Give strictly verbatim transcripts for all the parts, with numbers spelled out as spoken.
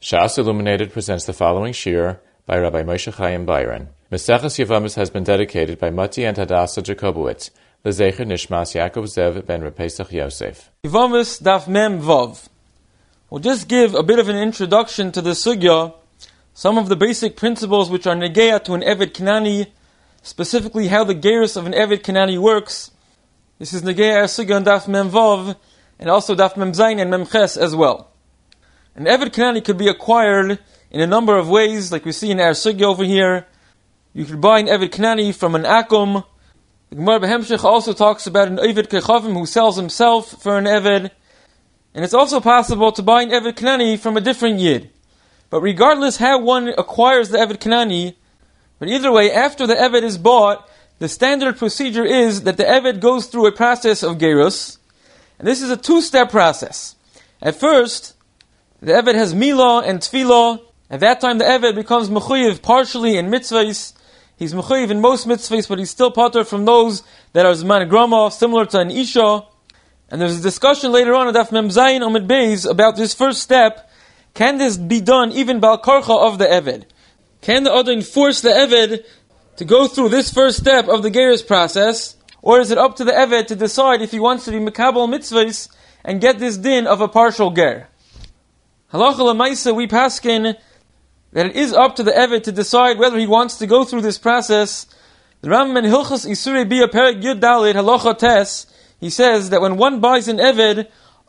Shas Illuminated presents the following shir by Rabbi Moshe Chaim Byron. Maseches Yevamos has been dedicated by Mati and Hadassah Jacobowitz, L'zecher Nishmas Yaakov Zev ben Reb Pesach Yosef. Yevamos Daf Mem Vav. We'll just give a bit of an introduction to the sugya, some of the basic principles which are negeya to an Eved Kanani, specifically how the gerus of an Eved Kanani works. This is negeya our sugya on Daf Mem Vav, and also Daf Mem Zayin and Mem Ches as well. An Eved Kanani could be acquired in a number of ways, like we see in our sugya over here. You could buy an Eved Kanani from an Akum. The Gemara Behemshech also talks about an Eved Kechavim who sells himself for an Eved. And it's also possible to buy an Eved Kanani from a different Yid. But regardless how one acquires the Eved Kanani, but either way, after the Eved is bought, the standard procedure is that the Eved goes through a process of gerus. And this is a two-step process. At first, the Eved has milah and tefillah. At that time, the Eved becomes mechuyev partially in mitzvahs. He's mechuyev in most mitzvahs, but he's still patur from those that are zman grama, similar to an isha. And there's a discussion later on in Daf Mem Zayin Amud Beis about this first step. Can this be done even bal karcha of the Eved? Can the Adon force the Eved to go through this first step of the gerus process? Or is it up to the Eved to decide if he wants to be mekabel mitzvahs and get this din of a partial ger? Halacha l'maisa, we paskin that it is up to the Eved to decide whether he wants to go through this process. The Rambam in Hilchos Isurei Bia Perek Yud Daled Halacha Tes, he says that when one buys an Eved,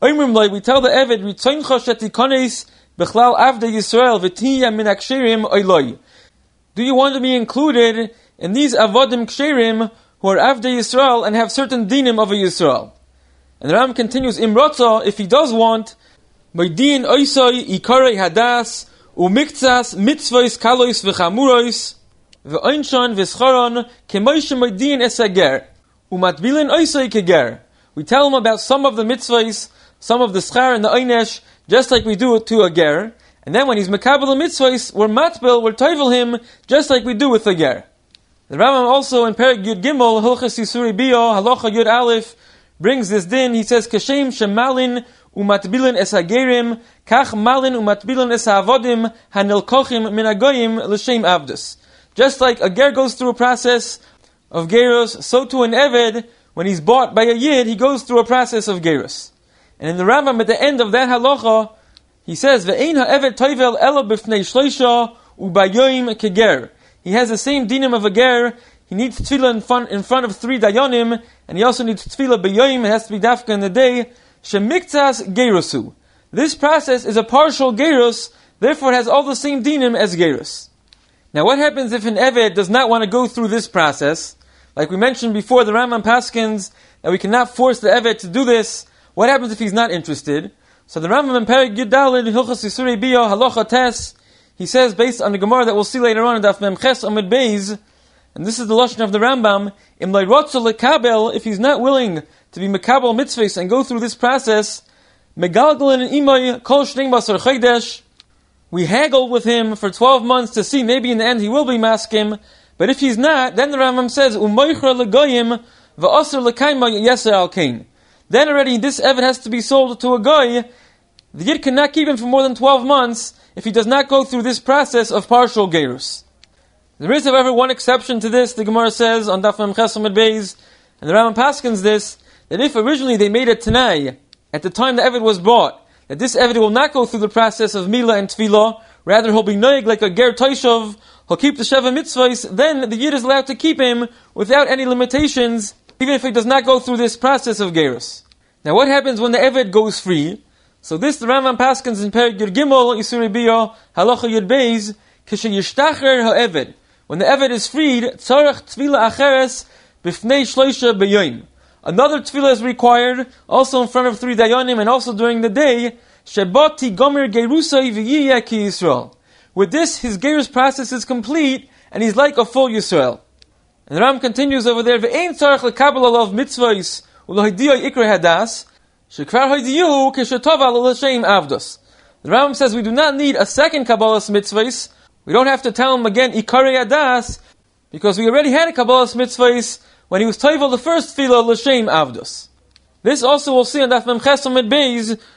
we tell the Eved, Ritzoincha shetikones bechlal avdei Yisrael v'tiya min aksherim oiloi. Do you want to be included in these avodim ksherim who are avdei Yisrael and have certain dinim of a Yisrael? And the Rambam continues, Imrotza, if he does want, Moidin oisoi ikarei hadas umiktsas mitzvos kalois v'chamurois v'oinshan v'scharon kemoishe moidin esager umatbilin oisoi keger. We tell him about some of the mitzvahs, some of the schar and the oynesh, just like we do it to a ger. And then when he's mekabel the mitzvahs, we're matbil, we're toivel him, just like we do with a ger. The Rambam also in Perek Yud Gimel, Hilchos Isurei Bia, Halacha Yud Aleph, brings this din. He says, Kashem shemalin umatbilin es hagerim, kach malin umatbilin es ha'avodim, hanilkochim min hagoyim l'shem avdus. Just like a ger goes through a process of gerus, so to an Eved, when he's bought by a Yid, he goes through a process of gerus. And in the Rambam, at the end of that halacha, he says, Ve'ein ha'eved toivel ela b'fnei shleisha u'bayoyim keger. He has the same dinim of a ger. He needs tefillah in front, in front of three dayanim, and he also needs tefillah b'yoyim. It has to be dafka in the day. Shemiktzas gerusu. This process is a partial gerus, therefore it has all the same dinim as gerus. Now what happens if an Eved does not want to go through this process? Like we mentioned before, the Rambam paskins that we cannot force the Eved to do this. What happens if he's not interested? So the Rambam in Perek Yud Daled, Hilchos Isurei Bia, Halacha Tes, he says, based on the Gemara that we'll see later on in Daf Mem Ches Amud Beis, and this is the lashon of the Rambam, Im leirotza lekabel, if he's not willing to be mekabel mitzvahs and go through this process, megalgalin imay kol shnei basar chaydesh, we haggle with him for twelve months to see maybe in the end he will be maskim. But if he's not, then the Rambam says, umaychra legoyim va'asr lekayma yeser al kain. Then already this Eved has to be sold to a guy. The Yid cannot keep him for more than twelve months if he does not go through this process of partial gerus. There is, however, one exception to this. The Gemara says on Daf Mem Ches Amud Beis, and the Rambam paskins this, that if originally they made a Tanai at the time the Eved was bought, that this Eved will not go through the process of Milah and Tefillah, rather he'll be noig like a Ger Toishov, he'll keep the Sheva Mitzvahs, then the Yid is allowed to keep him without any limitations, even if he does not go through this process of gerus. Now what happens when the Eved goes free? So this the Rambam paskins in Perek Yud Gimel, Isurei Bia, Halacha Yud Beis, Kishe Yishtacher HaEved. When the Eved is freed, Tzarech Tefillah Acheres B'fnei Shloisha B'yoyim. Another tefillah is required, also in front of three dayanim, and also during the day, Shebat Tigomer Gerusai V'yiyeh Ki Yisrael. With this, his gerus process is complete, and he's like a full Yisrael. And the Ram continues over there, Ve'ein tzarech lekabel alav mitzvahs u'lohidiyah ikra hadas, shekvar hoidiyu keshetoval l'shem avdos. The Ram says we do not need a second Kabbalah's mitzvahs. We don't have to tell him again ikare hadas, because we already had a Kabbalah's mitzvahs when he was toivel the first tefillah l'shem avdos. This also we'll see on Daf Mem Ches Amud Beis,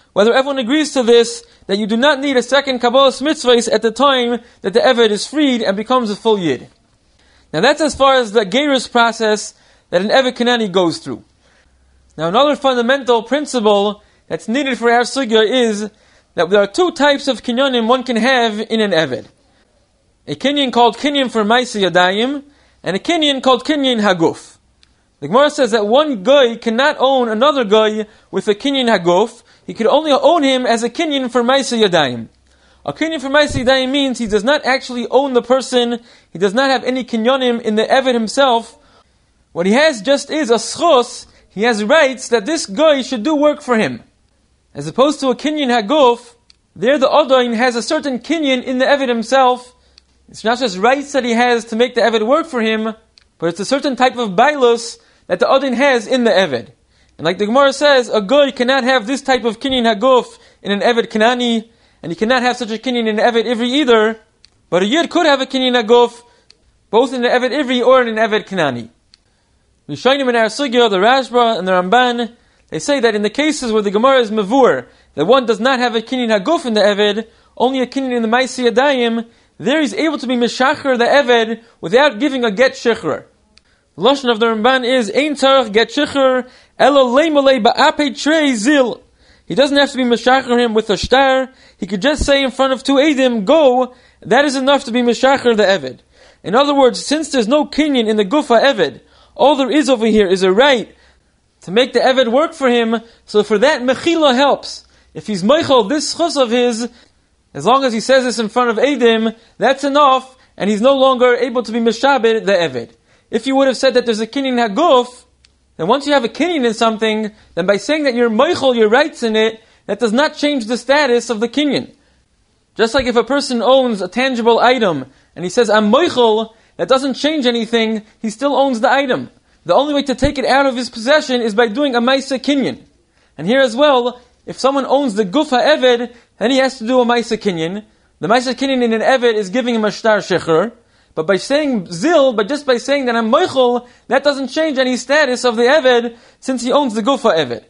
whether everyone agrees to this, that you do not need a second Kabbalas mitzvahs at the time that the Eved is freed and becomes a full Yid. Now that's as far as the Gerus process that an Eved Kanani goes through. Now another fundamental principle that's needed for our sugya is that there are two types of kinyanim one can have in an Eved. A kinyan called kinyan for Maisa Yadayim, and a kinyan called kinyan Haguf. The Gemara says that one guy cannot own another guy with a kinyan Haguf. He could only own him as a kinyan for Maisa Yadayim. A kinyan for Maisa Yadayim means he does not actually own the person, he does not have any kinyanim in the Eved himself. What he has just is a schos, he has rights that this guy should do work for him. As opposed to a kinyan Haguf, there the Adain has a certain kinyan in the Eved himself. It's not just rights that he has to make the Eved work for him, but it's a certain type of bailus that the Adain has in the Eved. And like the Gemara says, a guy cannot have this type of kinyan Haguf in an Eved Kanani, and he cannot have such a kinyan in an Eved Ivri either, but a Yid could have a kinyan Haguf, both in the Eved Ivri or in an Eved Kanani. The Shainim in our Sugya, the Rashba and the Ramban, they say that in the cases where the Gemara is mavur, that one does not have a kinyan Haguf in the Eved, only a kinyan in the Maisi Yadayim, there he's able to be Meshacher the Eved without giving a get shechrer. The Lashon of the Ramban is, Ein tzarech get shechrer, elo leimalei ba'apei trei zil. He doesn't have to be Meshacher him with a shtar, he could just say in front of two Eidim, go, that is enough to be Meshacher the Eved. In other words, since there's no kinyan in the Gufa Eved, all there is over here is a right to make the Eved work for him, so for that Mechila helps. If he's Meichel, this chus of his, as long as he says this in front of Eidim, that's enough, and he's no longer able to be Meshabed the Eved. If you would have said that there's a kinyan Haguf, then once you have a kinyan in something, then by saying that you're Meichel, your rights in it, that does not change the status of the kinyan. Just like if a person owns a tangible item, and he says, I'm Meichel, that doesn't change anything, he still owns the item. The only way to take it out of his possession is by doing a Maisa Kinyan. And here as well, if someone owns the Gufa Eved, then he has to do a Maisa Kinyan. The Maisa Kinyan in an Eved is giving him a Shtar Shecher. But by saying Zil, but just by saying that I'm Meichel, that doesn't change any status of the Eved, since he owns the Gufa Eved.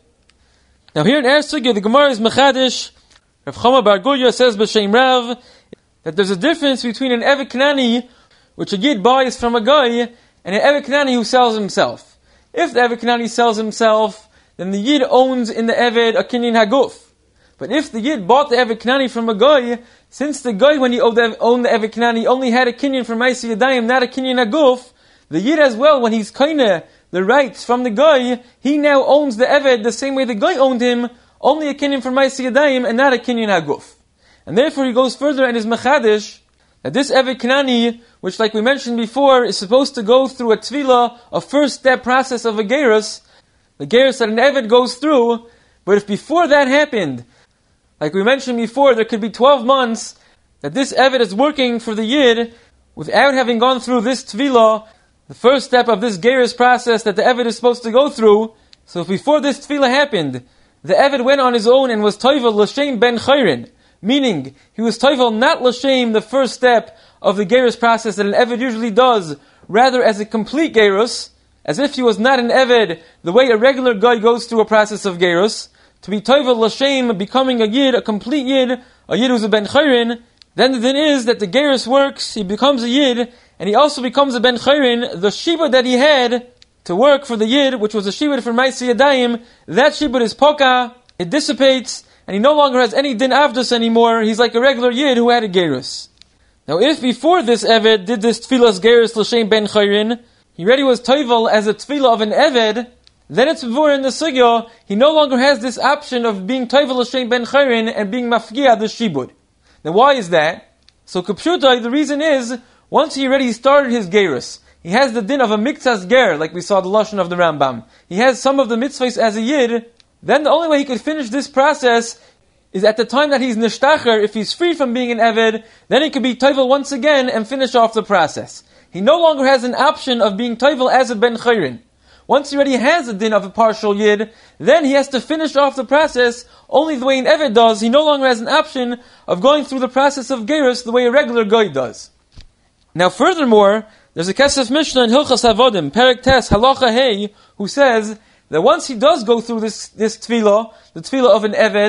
Now here in Er Sugya, the Gemara is Mechadish. Rav Chama Bar Guya says B'Shem Rav, that there's a difference between an Eved Kanani, which a Yid buys from a guy, and an Eved Kanani who sells himself. If the Eved Kanani sells himself, then the Yid owns in the Eved a kinyan Haguf. But if the Yid bought the Eved Kanani from a guy, since the guy when he owned the, owned the Eved Kanani only had a kinyan from Maisi Yadayim, not a kinyan Haguf, the Yid as well, when he's kaineh the rights from the guy, he now owns the Eved the same way the guy owned him, only a kinyan from Maisi Yadayim and not a kinyan Haguf. And therefore he goes further and is mechadish that this Eved Kanani, which like we mentioned before, is supposed to go through a tefillah, a first step process of a gerus, the gerus that an Eved goes through, but if before that happened, like we mentioned before, there could be twelve months that this Eved is working for the Yid without having gone through this tefillah, the first step of this gerus process that the Eved is supposed to go through. So if before this tefillah happened, the Eved went on his own and was toivel l'shem ben chayrin, meaning he was toivel not l'shem, the first step of the gerus process that an Eved usually does, rather as a complete gerus, as if he was not an Eved, the way a regular guy goes through a process of gerus, to be toivel l'shem, becoming a Yid, a complete Yid, a Yid who's a ben chayrin, then the thing is that the gerus works, he becomes a Yid, and he also becomes a ben chayrin, the shibud that he had to work for the Yid, which was a shibud for Maisi Yadayim, that shibud is poka, it dissipates, and he no longer has any din avdus anymore, he's like a regular Yid who had a gerus. Now if before this Eved did this tefillas gerus l'shem ben chayrin, he already was toivel as a tefillah of an Eved, then it's before in the sugya, he no longer has this option of being toivel l'shem ben chayrin and being mafgia the shibud. Now why is that? So Kipshutai, the reason is, once he already started his gerus, he has the din of a miktas ger, like we saw the lashon of the Rambam. He has some of the mitzvahs as a Yid, then the only way he could finish this process is at the time that he's nishtacher, if he's free from being an Eved, then he could be toivel once again and finish off the process. He no longer has an option of being toivel as a ben chayrin. Once he already has a din of a partial Yid, then he has to finish off the process only the way an Eved does. He no longer has an option of going through the process of gerus the way a regular guy does. Now furthermore, there's a Kesef Mishnah in Hilchas Avodim, Perek Tes, Halacha Hey, who says that once he does go through this, this tefillah, the tefillah of an Eved,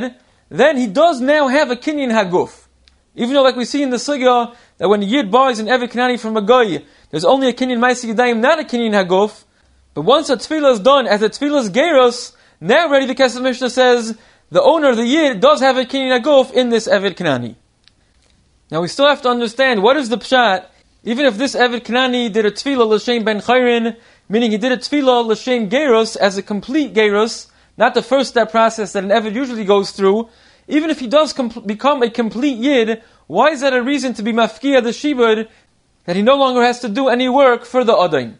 then he does now have a kinyan haguf. Even though, like we see in the sugya, that when a yid buys an eved kanani from a goy, there's only a kinyan ma'aseh yadayim, not a kinyan haguf. But once a tefillah is done, as a tefillah's gerus, now already the Kesef Mishnah says, the owner of the yid does have a kinyan haguf in this eved kanani. Now we still have to understand, what is the pshat? Even if this eved kanani did a tefillah l'shem ben chayrin, meaning he did a tefillah l'shem gerus as a complete gerus, not the first step process that an eved usually goes through, even if he does com- become a complete yid, why is that a reason to be mafkiya the shibud, that he no longer has to do any work for the adain?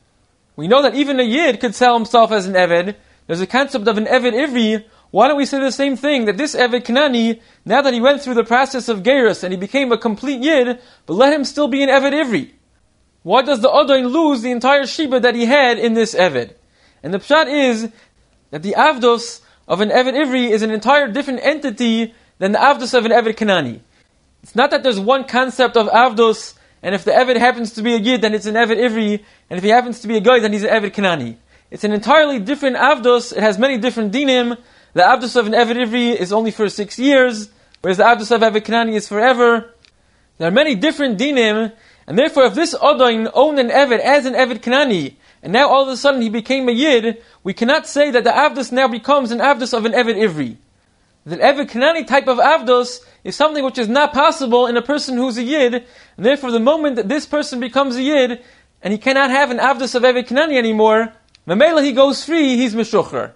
We know that even a yid could sell himself as an eved. There's a concept of an eved ivri. Why don't we say the same thing, that this eved kanani, now that he went through the process of gerus and he became a complete yid, but let him still be an eved ivri? Why does the adain lose the entire shibud that he had in this eved? And the pshat is that the avdos of an eved ivri is an entire different entity than the avdos of an eved kanani. It's not that there's one concept of avdos, and if the eved happens to be a yid, then it's an eved ivri, and if he happens to be a guy, then he's an eved kanani. It's an entirely different avdos. It has many different dinim. The avdos of an eved ivri is only for six years, whereas the avdos of eved kanani is forever. There are many different dinim, and therefore if this adain owned an eved as an eved kanani, and now all of a sudden he became a yid, we cannot say that the avdos now becomes an avdos of an eved ivri. The eved kanani type of avdos is something which is not possible in a person who's a yid, and therefore the moment that this person becomes a yid, and he cannot have an avdos of eved kanani anymore, Mamela he goes free, he's meshucher.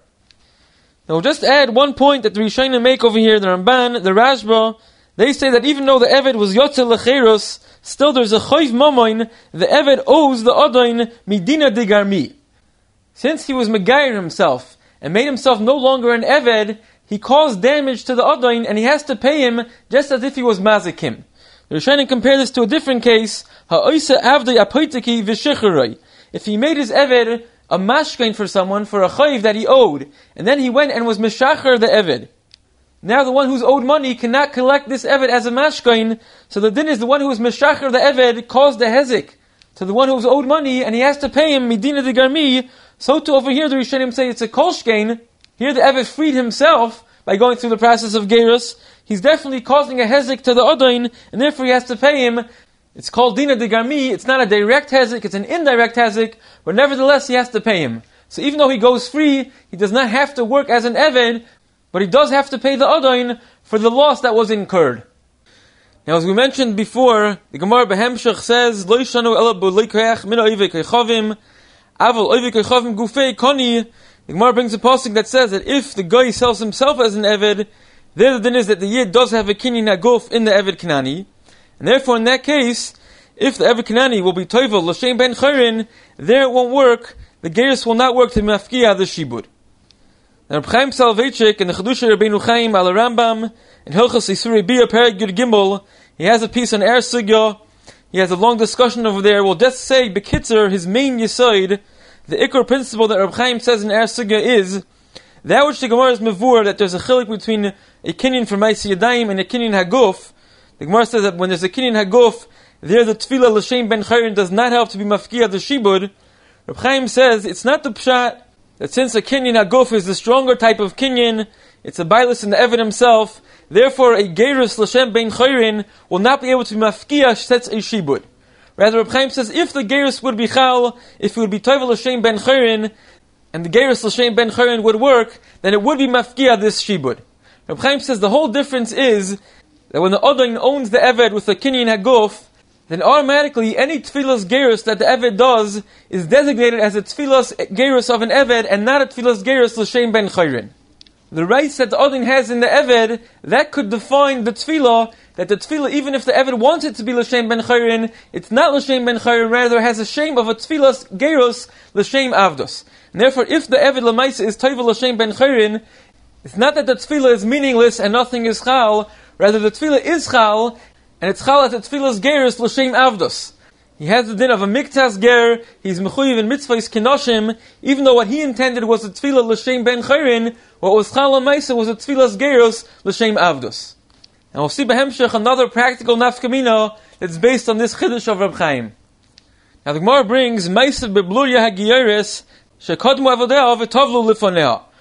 Now we'll just add one point that the Rishonim make over here, the Ramban, the Rashba, they say that even though the eved was yotze lecherus, still there's a choiv mamoin, the eved owes the adain midina de garmi. Since he was megayer himself, and made himself no longer an eved, he caused damage to the adain, and he has to pay him just as if he was mazikim. The Rishonim compare this to a different case, ha'oisa avdei apoitiki v'shechuroi. If he made his eved a mashkain for someone, for a chayv that he owed, and then he went and was meshacher the eved. Now the one who's owed money cannot collect this eved as a mashkain, so the din is the one who was meshacher the eved caused the hezik to the one who's owed money, and he has to pay him midina de garmi. So to over here the Rishonim say it's a kolshkein. Here the eved freed himself by going through the process of gerus. He's definitely causing a hezik to the adain, and therefore he has to pay him. It's called dina de garmi. It's not a direct hezik, it's an indirect hezik, but nevertheless he has to pay him. So even though he goes free, he does not have to work as an eved, but he does have to pay the adain for the loss that was incurred. Now, as we mentioned before, the Gemara Behemshech says, "Lo yishanu ela b'leikoyach min oivei koichavim, aval oivei koichavim gufei koni." The Gemara brings a pasuk that says that if the guy sells himself as an eved, there the din is that the yid does have a kinyan haguf in the eved kanani, and therefore in that case, if the eved kanani will be toivel l'shem ben chayrin, there it won't work. The gerus will not work to mafkiya the shibud. Now, Reb Chaim Soloveitchik in the Chedusha Rabbeinu Chaim al Rambam in Hilchos Isurei Bia Perek Yud Gimel, he has a piece on Er Sugya. He has a long discussion over there. We'll just say, Bekitzer, his main yisoid, the ikor principle that Reb Chaim says in Er Sugya is that which the Gemara is mevur, that there's a chilik between a kinyan for ma'aseh yadayim and a kinyan haguf. The Gemara says that when there's a kinyan haguf, there the tefillah l'shem ben chayrin does not help to be mafkiya the shibud. Reb Chaim says it's not the pshat that since a kinyan haguf is the stronger type of kinyan, it's a bailus in the eved himself, therefore a gerus l'shem ben chayrin will not be able to be mafkiya sets a shibud. Rather, Reb Chaim says if the gerus would be chal, if it would be toivel l'shem ben chayrin, and the gerus l'shem ben chayrin would work, then it would be mafkiya this shibud. Reb Chaim says the whole difference is that when the adain owns the eved with a kinyan haguf, then automatically any tefillas gerus that the eved does is designated as a tefillas gerus of an eved and not a tefillas gerus l'shem ben chayrin. The rights that the adain has in the eved, that could define the tefillah, that the tefillah, even if the eved wants it to be l'shem ben chayrin, it's not l'shem ben chayrin, rather has a shame of a tefillas gerus l'shem avdos. And therefore, if the eved l'maisa is toivel l'shem ben chayrin, it's not that the tefillah is meaningless and nothing is chal, rather the tefillah is chal, and it's chal at the tefillah's gerus l'shem avdos. He has the din of a miktas ger, he's mechuyev in mitzvahs kenoshim, even though what he intended was a tefillah l'shem ben chayrin, what was chal l'maisa was a tefillah's gerus l'shem avdos. And we'll see behemshech another practical nafkamina that's based on this chiddush of Reb Chaim. Now the Gemara brings ma'asav bebluria hagiyeres shekadmu avodeha v'tovlu lifonea.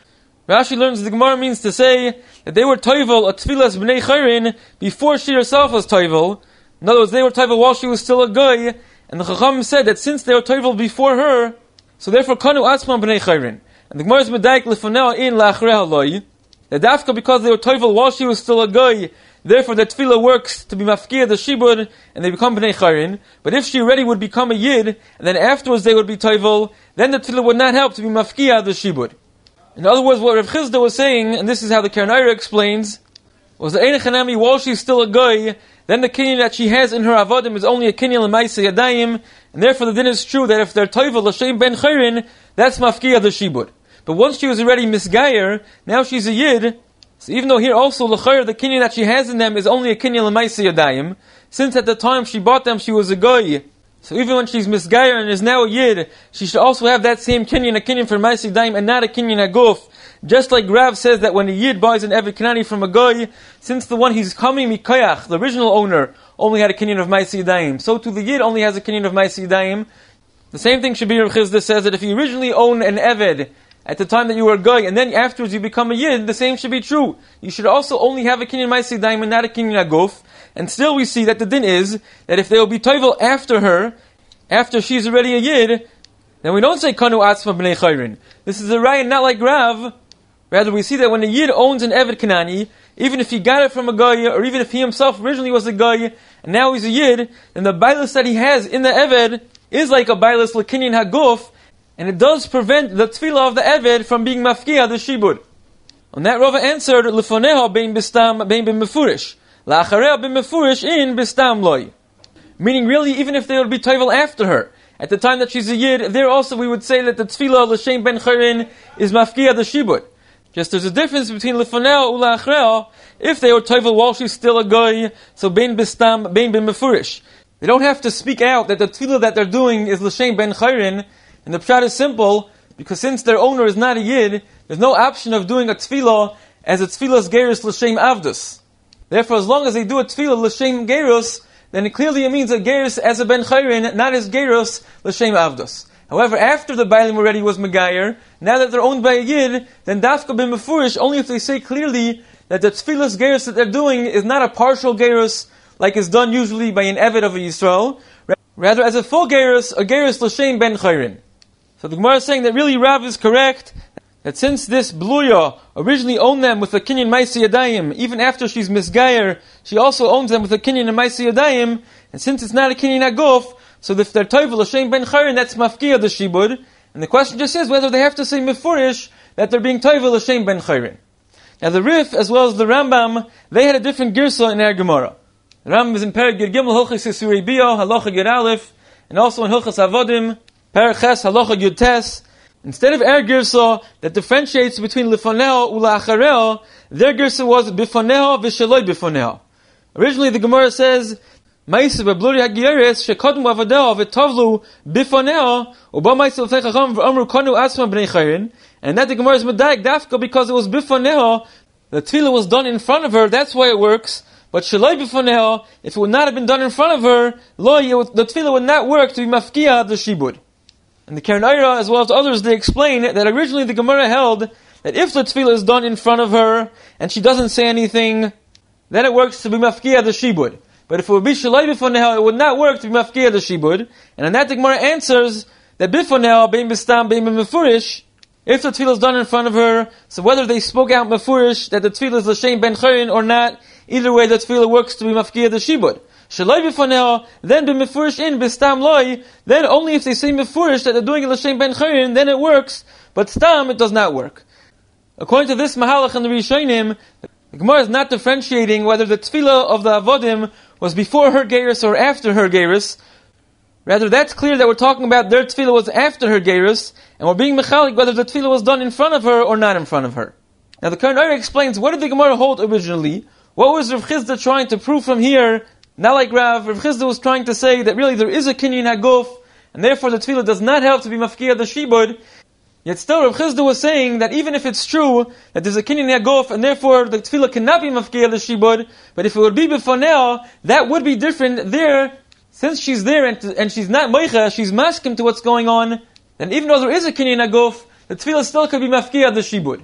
Rashi learns the Gemara means to say that they were toivel a tfilas b'nei chayrin before she herself was toivel. In other words, they were toivel while she was still a guy, and the Chacham said that since they were toivel before her, so therefore kanu atzman b'nei chayrin. And the Gemara is medaik lefoneo in la'achreha loy. That dafka because they were toivel while she was still a guy, therefore the tefillah works to be mafkir the shibud, and they become b'nei chayrin. But if she already would become a yid, and then afterwards they would be toivel, then the tefillah would not help to be mafkir the shibud. In other words, what Rav Chizda was saying, and this is how the Keren Orah explains, was that Ein Chanami, while she's still a guy, then the kinyan that she has in her avodim is only a kinyan l'maisei yadayim, and therefore the din is true that if they're toivel l'shem ben chayrin, that's mafkir the shibud. But once she was already misgayer, now she's a yid. So even though here also l'chayr, the kinyan that she has in them is only a kinyan l'maisei yadayim, since at the time she bought them she was a goy. So even when she's misgayer and is now a yid, she should also have that same kinyan, a kinyan for maisei yadayim, and not a kinyan aguf. Just like Rav says that when a yid buys an eved kanani from a goy, since the one he's coming mikayach, the original owner, only had a kinyan of maisei yadayim, so too the yid only has a kinyan of maisei yadayim. The same thing should be Rav Chizda says that if you originally own an eved at the time that you were a guy, and then afterwards you become a yid, the same should be true. You should also only have a kinyan maisei yadayim and not a kinyan aguf. And still we see that the din is that if they will be toivel after her, after she's already a yid, then we don't say kanu atzma b'nei chayrin. This is a raya not like Rav. Rather, we see that when a yid owns an eved kanani, even if he got it from a guy, or even if he himself originally was a guy, and now he's a yid, then the bailis that he has in the eved is like a bailis l'kinyan haguf, and it does prevent the tefillah of the eved from being mafkiya the shibud. On that, Rava answered, "Lefoneha bein bistam bein b'mefurish, la'achareh bein mefurish in bistam loy." Meaning, really, even if they would be toivel after her, at the time that she's a yid, there also we would say that the tefillah l'shem ben chayrin is mafkiya the shibud. Just there's a difference between lefoneo ula achreo. If they were toivel while she's still a goy, so bein bistam, bein ben mefurish. They don't have to speak out that the tefillah that they're doing is l'shem ben chayrin. And the pshat is simple, because since their owner is not a yid, there's no option of doing a tefillah as a tefillah's gerus l'shem avdus. Therefore, as long as they do a tefillah l'shem gerus, then it clearly it means a gerus as a ben chayrin, not as gerus l'shem avdus. However, after the Bailim already was Megayer, now that they're owned by a Yid, then Dafka bin Mefurish, only if they say clearly that the Tfilas Gerus that they're doing is not a partial Gerus, like is done usually by an Eved of a Yisrael, rather as a full Gerus, a Gerus L'Shem ben Chayrin. So the Gemara is saying that really Rav is correct, that since this Bluya originally owned them with a Kinyan Maisei Yadayim, even after she's Misgayer, she also owns them with a Kinyan Maisei Yadayim, and since it's not a Kinyan Aguf, so if they're toivel l'shem ben chayrin, that's mafkiya the shibud. And the question just is whether they have to say mefurish that they're being toivel l'shem ben chayrin. Now the Rif, as well as the Rambam, they had a different girsa in our Gemara. The Rambam is in Perek Gid Gimel Hilchos Yisurei Bia, Halacha Gid Aleph, and also in Hilchos Avodim, Perek Ches, Halacha Gid Tes. Instead of our girsa that differentiates between lifoneo ula achareo, their girsa was bifoneo v'sheloi bifoneo. Originally the Gemara says, Ma'isa bebluri hagiyeres shekadmu avadeo v'tovlu bifoneo uba ma'isa l'fnei chacham v'amru kanu asma b'nei chayrin. And that the Gemara is medayik dafka because it was bifoneo, the tefillah was done in front of her, that's why it works. But shaloi bifoneo, if it would not have been done in front of her, lo, the tefillah would not work to be mafkiya the shibud. And the Keren Orah, as well as others, they explain that originally the Gemara held that if the tefillah is done in front of her and she doesn't say anything, then it works to be mafkiya the shibud. But if it would be shalai bifoneo, it would not work to be mafkiya the shibud. And on that the Gemara answers that bifoneo, bein bistam, bein mefurish, if the tefillah is done in front of her, so whether they spoke out mefurish that the tefillah is l'shem ben chayrin or not, either way the tefillah works to be mafkiya the shibud. Shalai bifoneo, then be mefurish in bistam loy, then only if they say mefurish that they're doing it l'shem ben chayrin, then it works, but stam it does not work. According to this mahalach and the Rishonim, the Gemara is not differentiating whether the tefillah of the avodim was before her gerus or after her gerus. Rather, that's clear that we're talking about their tefillah was after her gerus, and we're being mechalik whether the tefillah was done in front of her or not in front of her. Now the Keren Orah explains, what did the Gemara hold originally? What was Rav Chizda trying to prove from here? Not like Rav, Rav Chizda was trying to say that really there is a kinyan haguf, and therefore the tefillah does not help to be mafkiya the shibud. Yet still, Rav Chizda was saying that even if it's true that there's a kinyan haguf, and therefore the tefillah cannot be mafkiya the shibud, but if it would be bifoneo, that would be different there. Since she's there and, and she's not moicha, she's maskim to what's going on, then even though there is a kinyan haguf, the tefillah still could be mafkiya the shibud.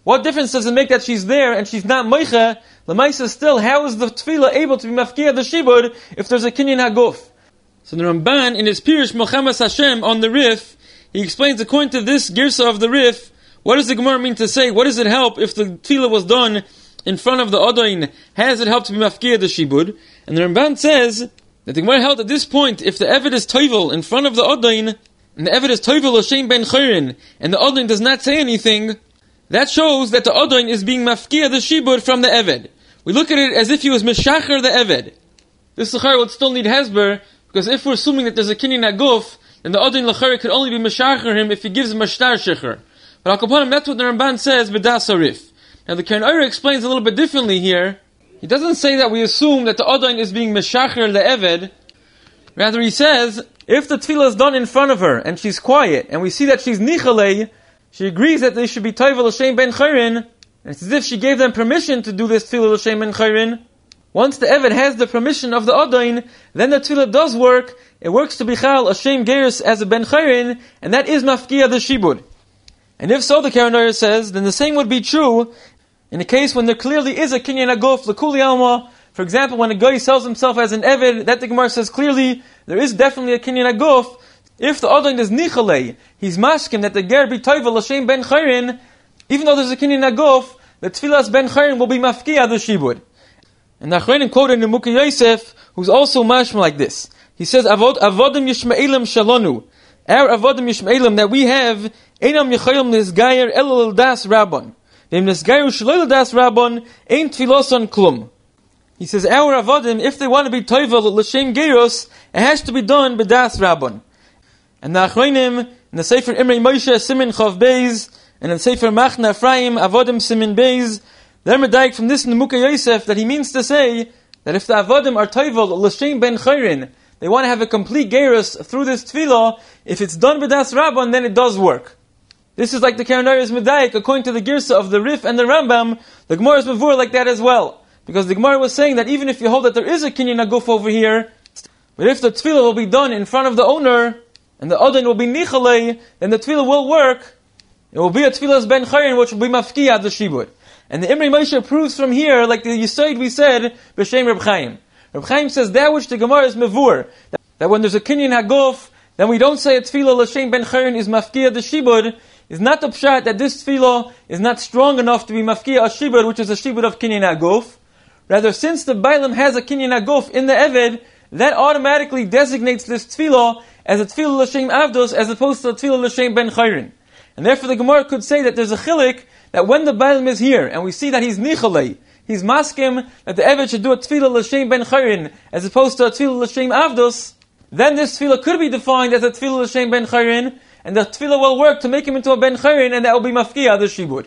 What difference does it make that she's there and she's not Moicha? L'maisa still, how is the tefillah able to be mafkiya the shibud if there's a kinyan haguf? So the Ramban, in his Pirush Mochamas Hashem on the Rif, he explains according to this girsa of the Rif, what does the Gemara mean to say? What does it help if the tefillah was done in front of the Odain? How does it help to be mafkiya the shibud? And the Ramban says that the Gemara held at this point, if the Eved is toivel in front of the Odain, and the Eved is toivel Hashem ben chayrin, and the Odain does not say anything, that shows that the Odain is being mafkiya the shibud from the Eved. We look at it as if he was mishacher the Eved. This L'char would still need Hezber, because if we're assuming that there's a kinyan haguf, then the Odain L'char could only be mishacher him if he gives him a shtar shecher. But Al-Kaponim, that's what the Ramban says, B'das Harif. Now the Keren Orah explains a little bit differently here. He doesn't say that we assume that the Odain is being mishacher the Eved. Rather he says, if the tefillah is done in front of her, and she's quiet, and we see that she's nichalei, she agrees that they should be toivel l'shem ben chayrin, and it's as if she gave them permission to do this tefillah l'shem ben chayrin. Once the Eved has the permission of the Odain, then the tefillah does work. It works to bichal a shem geirus as a ben chayrin, and that is mafkiya the shibud. And if so, the Keren Orah says, then the same would be true in a case when there clearly is a kinyan haguf l'kuli alma. For example, when a guy sells himself as an Eved, that the Gemara says clearly there is definitely a kinyan haguf. If the Odain is nichalei, he's maskim that the ger be toivel l'shem ben chayrin, even though there's a kinyan haguf, the tefillas ben chayrin will be mafkiya the shibud. And the Achronim quoted in Mukhi Yosef, who's also mashma like this. He says, Avod, Avodim Yishmaelim Shalonu. Our Avodim Yishmaelim that we have, Einam Yechayim Nisgayer Elul Das Rabban. V'im Nisgayer Shalol Das Rabban, Ein Tfiloson Klum. He says, our Avodim, if they want to be Toivel L'Shem Geiros, it has to be done B'das Rabban. And the Achronim, in the Sefer Imrei Moshe, Simin Chav Beis, and in the Sefer Machna Ephraim, Avodim Simin Beis, they're medayik from this in the Mukhi Yosef that he means to say that if the Avodim are toivel l'shem ben chayrin, they want to have a complete geirus through this tefillah, if it's done b'das Rabban, then it does work. This is like the Keren Orah's medayik, according to the girsa of the Rif and the Rambam, the Gemara is mavur like that as well. Because the Gemara was saying that even if you hold that there is a kinyan haguf over here, but if the tefillah will be done in front of the owner, and the Odain will be nichalei, then the tefillah will work. It will be a tefillah's ben chayrin, which will be mafkiya the shibud. And the Imrei Moshe proves from here, like the Yisoid we said, B'Shem Reb Chaim. Reb Chaim says that which the Gemara is mevur, that, that when there's a kinyan haguf, then we don't say a tefillah l'shem ben chayrin is mafkiya the shibud, is not the pshat that this tefillah is not strong enough to be mafkiya a shibud, which is a shibud of kinyan haguf. Rather, since the Bailam has a kinyan haguf in the Eved, that automatically designates this tefillah as a tefillah l'shem avdos, as opposed to a tefillah l'shem ben chayrin. And therefore the Gemara could say that there's a chilik, that when the Bailam is here, and we see that he's nichalei, he's maskim, that the Eved should do a tefillah l'shem ben chayrin, as opposed to a tefillah l'shem avdos, then this tefillah could be defined as a tefillah l'shem ben chayrin, and the tefillah will work to make him into a ben chayrin, and that will be mafkiya the shibud.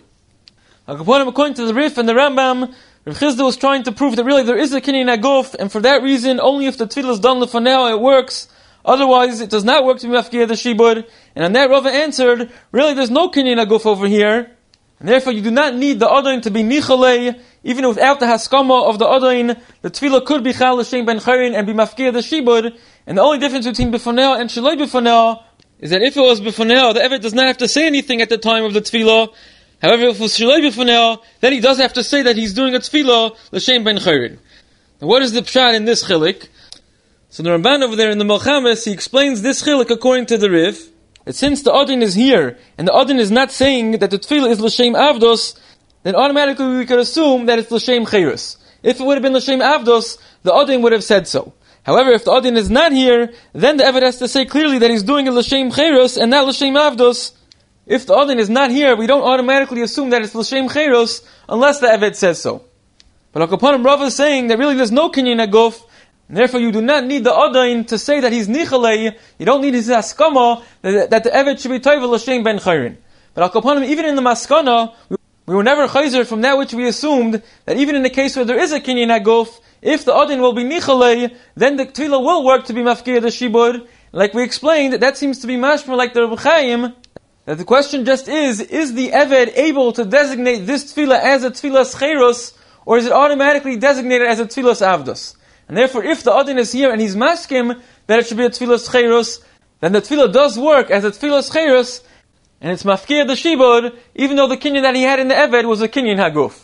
According to the Rif and the Rambam, Rav Chizda was trying to prove that really there is a kinyan haguf, and for that reason, only if the tefillah is done lefanel, it works. Otherwise, it does not work to be mafkiya the shibud. And on that, Rava answered, really there's no kinyan haguf over here, and therefore you do not need the Odain to be nichalei. Even without the haskama of the Odain, the tefillah could be chal l'shem ben chayrin and be mafkiya the shibud. And the only difference between bifanel and shaloi bifanel is that if it was bifanel, the Eved does not have to say anything at the time of the tefillah. However, if it was shaloi bifanel, then he does have to say that he's doing a tefillah l'shem ben chayrin. Now what is the pshat in this chilik? So the Ramban over there in the Melchames, he explains this chilik according to the Rif, that since the Odain is here, and the Odain is not saying that the tefillah is l'shem avdos, then automatically we could assume that it's l'shem chayrus. If it would have been l'shem avdos, the Odain would have said so. However, if the Odain is not here, then the Eved has to say clearly that he's doing it l'shem chayrus and not l'shem avdos. If the Odain is not here, we don't automatically assume that it's l'shem chayrus unless the Eved says so. But Al-Kaponim Rav is saying that really there's no kinyan haguf, and therefore you do not need the Odain to say that he's nichalei. You don't need his haskama that, that the Eved should be toivel l'shem ben chayrin. But Al-Kaponim, even in the maskana, we, we were never chayzer from that which we assumed, that even in the case where there is a kinyan haguf, if the Odain will be nichalei, then the tefillah will work to be mafkiya the shibud. Like we explained, that seems to be mashma like the Reb Chaim, that the question just is, is the Eved able to designate this tefillah as a tefillah scheiros, or is it automatically designated as a tefillah avdos? And therefore, if the Odain is here and he's maskim that it should be a tefillah scheiros, then the tefillah does work as a tefillah scheiros, and it's mafkir the shibud, even though the kinyan that he had in the Eved was a kinyan haguf.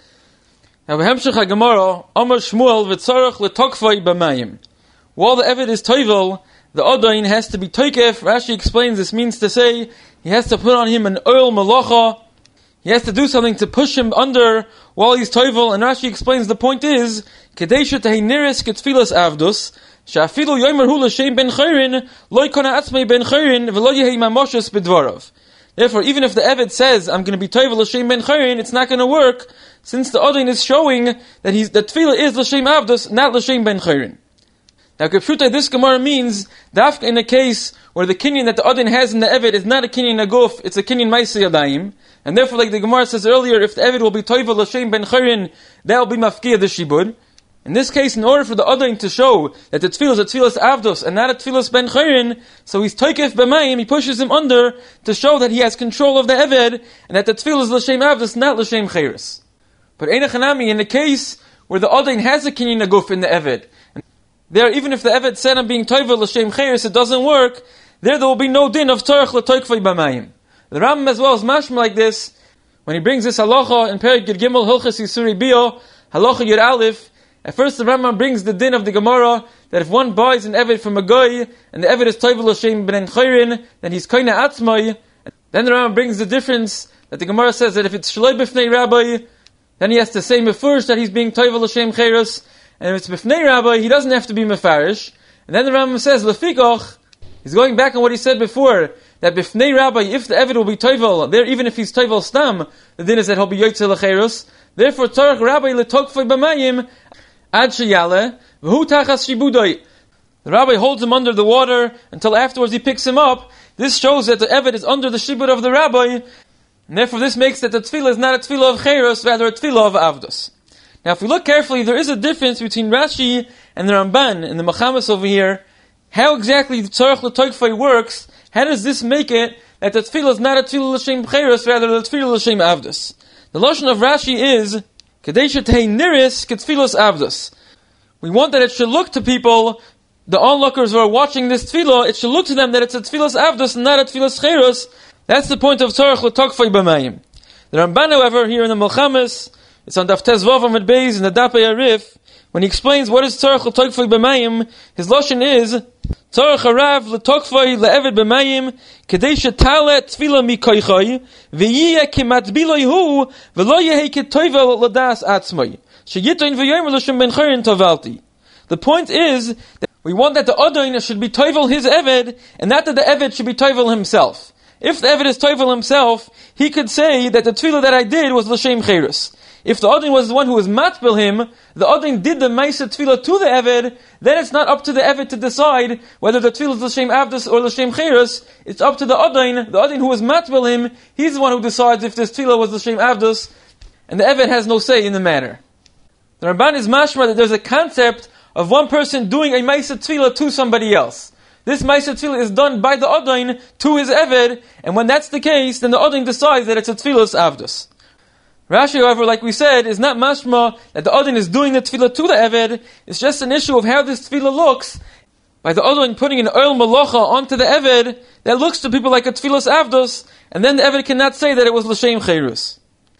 Now, v'hemshech ha-Gemara, Amar Shmuel v'tzarech l'tokfai b'mayim. While the Eved is toivel, the Odain has to be toikef. Rashi explains this means to say, he has to put on him an oil malacha. He has to do something to push him under while he's toivel. And Rashi explains the point is, Kedesha tehi niris ketfilas avdus, she'afilu yomer hu l'shem ben chayrin, lo yikona atzmei ben chayrin, v'lo yehi mamoshes b'dvarav. Therefore, even if the Eved says, I'm going to be toivel l'shem ben chayrin, it's not going to work, since the Odain is showing that he's, that tefillah is l'shem avdus, not l'shem ben chayrin. Now, Kepshuta, this Gemara means, dafka in a case where the kinyan that the Odain has in the Eved is not a kinyan naguf, it's a kinyan ma'aseh yadayim, and therefore, like the Gemara says earlier, if the Eved will be toivel l'shem ben chayrin, that will be mafkir the shibud. In this case, in order for the Odain to show that the tefillah is a tefillah avdos and not a tefillah ben chayrin, so he's toikef b'mayim, he pushes him under to show that he has control of the Eved, and that the tefillah is l'shem avdos, not l'shem chayris. But Einachanami, in the case where the Odain has a kinyan naguf in the Eved, there, even if the Eved said I'm being toivel l'shem chayris, it doesn't work, there there will be no din of tzarech l'toikfei b'mayim. The Rambam as well is mashma like this, when he brings this halacha in Perek Yud Gimel Hilchos Yisuri Bio, halacha Yud Aleph. At first the Rambam brings the din of the Gemara, that if one buys an Eved from a goy, and the Eved is toivel l'shem ben chayrin, then he's koine atzmai. Then the Rambam brings the difference, that the Gemara says that if it's shloi b'fnei rabbi, then he has to say mefurish that he's being toivel l'shem chayris, and if it's b'fnei rabbi, he doesn't have to be mefarish. And then the Rambam says, lefikoch, he's going back on what he said before, that b'fnei rabbi, if the Eved will be toivel, there, even if he's toivel stam, the din is that he'll be yoytze l'chayros. Therefore, tzarech rabbi l'tokfei b'mayim, ad sheyale, v'hu tachas shibudoi. The rabbi holds him under the water until afterwards he picks him up. This shows that the Eved is under the shibud of the rabbi, and therefore this makes that the tefillah is not a tefillah of chayros, rather a tefillah of avdos. Now, if we look carefully, there is a difference between Rashi and the Ramban in the Mechamas over here. How exactly the tzarech l'toikfei works? How does this make it that the tefillah is not a tefillah l'shem chayros, rather the tefillah l'shem avdos? The lashon of Rashi is Kadesha tei niris ketfilos avdos. We want that it should look to people, the onlookers who are watching this tefillah, it should look to them that it's a tefillas avdos and not a tefillas chayros. That's the point of tzarech l'toikfei b'mayim. The Ramban, however, here in the Mechamas, it's on Daf Tez Vav Amud Beis in the Dapei Arif, when he explains what is tzarech l'toikfei b'mayim, his lashon is tzarech harav l'toikfei le'eved b'mayim kedei shetale tefila mikoichoi v'yiyeh kimatbiloi hu v'lo yehi ketoivel l'das atzmai sheyitoin v'yomer l'shem ben chayrin tovalti. The point is that we want that the Odain should be toivel his Eved, and not that the Eved should be toivel himself. If the Eved is toivel himself, he could say that the tefillah that I did was l'shem chayros. If the Odain was the one who was matbil him, the Odain did the Maisa Tefillah to the Eved, then it's not up to the Eved to decide whether the Tefillah is L'Shem Avdus or L'Shem Chayros. It's up to the Odain, the Odain who was matbil him, he's the one who decides if this Tefillah was L'Shem Avdus, and the Eved has no say in the matter. The Ramban is mashma that there's a concept of one person doing a Maisa Tefillah to somebody else. This Maisa Tefillah is done by the Odain to his Eved, and when that's the case, then the Odain decides that it's a Tefillah's Avdus. Rashi, however, like we said, is not mashma that the Odain is doing the tefillah to the Eved. It's just an issue of how this tefillah looks. By the Odain putting an oil malacha onto the Eved, that looks to people like a tefillah's avdos, and then the Eved cannot say that it was l'shem chayrus.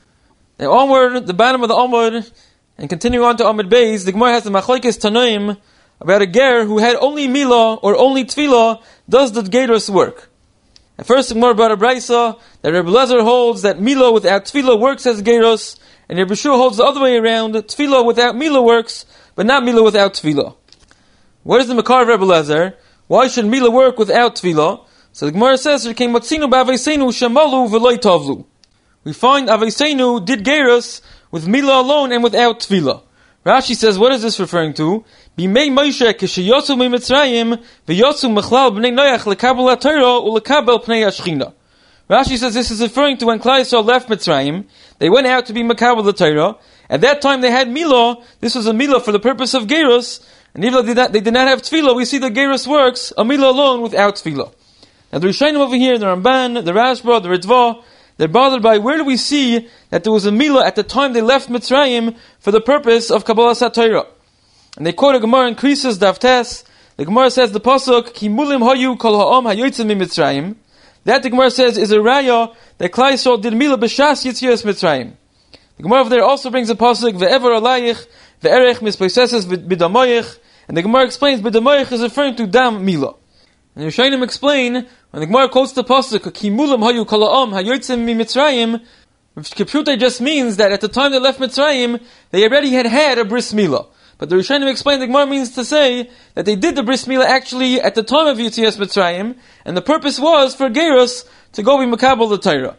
Now onward, the bottom of the Amud, and continuing on to Amud Beis, the Gemara has the machlokes tanoim about a ger who had only milah or only tefillah. Does the gerus work? At first, the Gemara brought a brayso that Rebbe Lezer holds that milah without tefillah works as gerus, and Rebbe Shua holds the other way around. Tefillah without milah works, but not milah without tefillah. What is the makar of Rebbe Lezer? Why should milah work without tefillah? So the Gemara says, "We find Aveiseinu did gerus with milah alone and without tefillah." Rashi says, what is this referring to? Bimei Moshe k'sheyotzu miMitzrayim v'yotzu mechlal b'nei Noach lekabel haTorah u'lekabel pnei hashchina. Rashi says this is referring to when Klal Yisrael left Mitzrayim. They went out to be mekabel the Torah. At that time they had milah. This was a milah for the purpose of gerus. And even though they did not, they did not have tefillah, we see the gerus works a milah alone without tefillah. Now the Rishonim over here, the Ramban, the Rashba, the Ritva, they're bothered by where do we see that there was a milah at the time they left Mitzrayim for the purpose of Kabbalas HaTorah. And they quote a Gemara in Krisus Daf Tes. The Gemara says the pasuk Ki mulim hayu kol ha'am hayotzim miMitzrayim. That the Gemara says is a raya that Klal Yisrael did Mila b'shas Yitzias Mitzrayim. The Gemara over there also brings a pasuk ve'ever alayich ve'erech mispoiseses b'damoyich, and the Gemara explains b'damoyich is referring to dam Mila. And the Rishonim explain when the Gemara quotes the pasuk ki mulam hayu kol ha'am hayotzim mi Mitzrayim, which Kipshutei just means that at the time they left Mitzrayim, they already had had a bris Mila. But the Rishonim explain the Gemara means to say that they did the bris Mila actually at the time of Yitzias Mitzrayim, and the purpose was for Gerus to go be Makabel the Torah.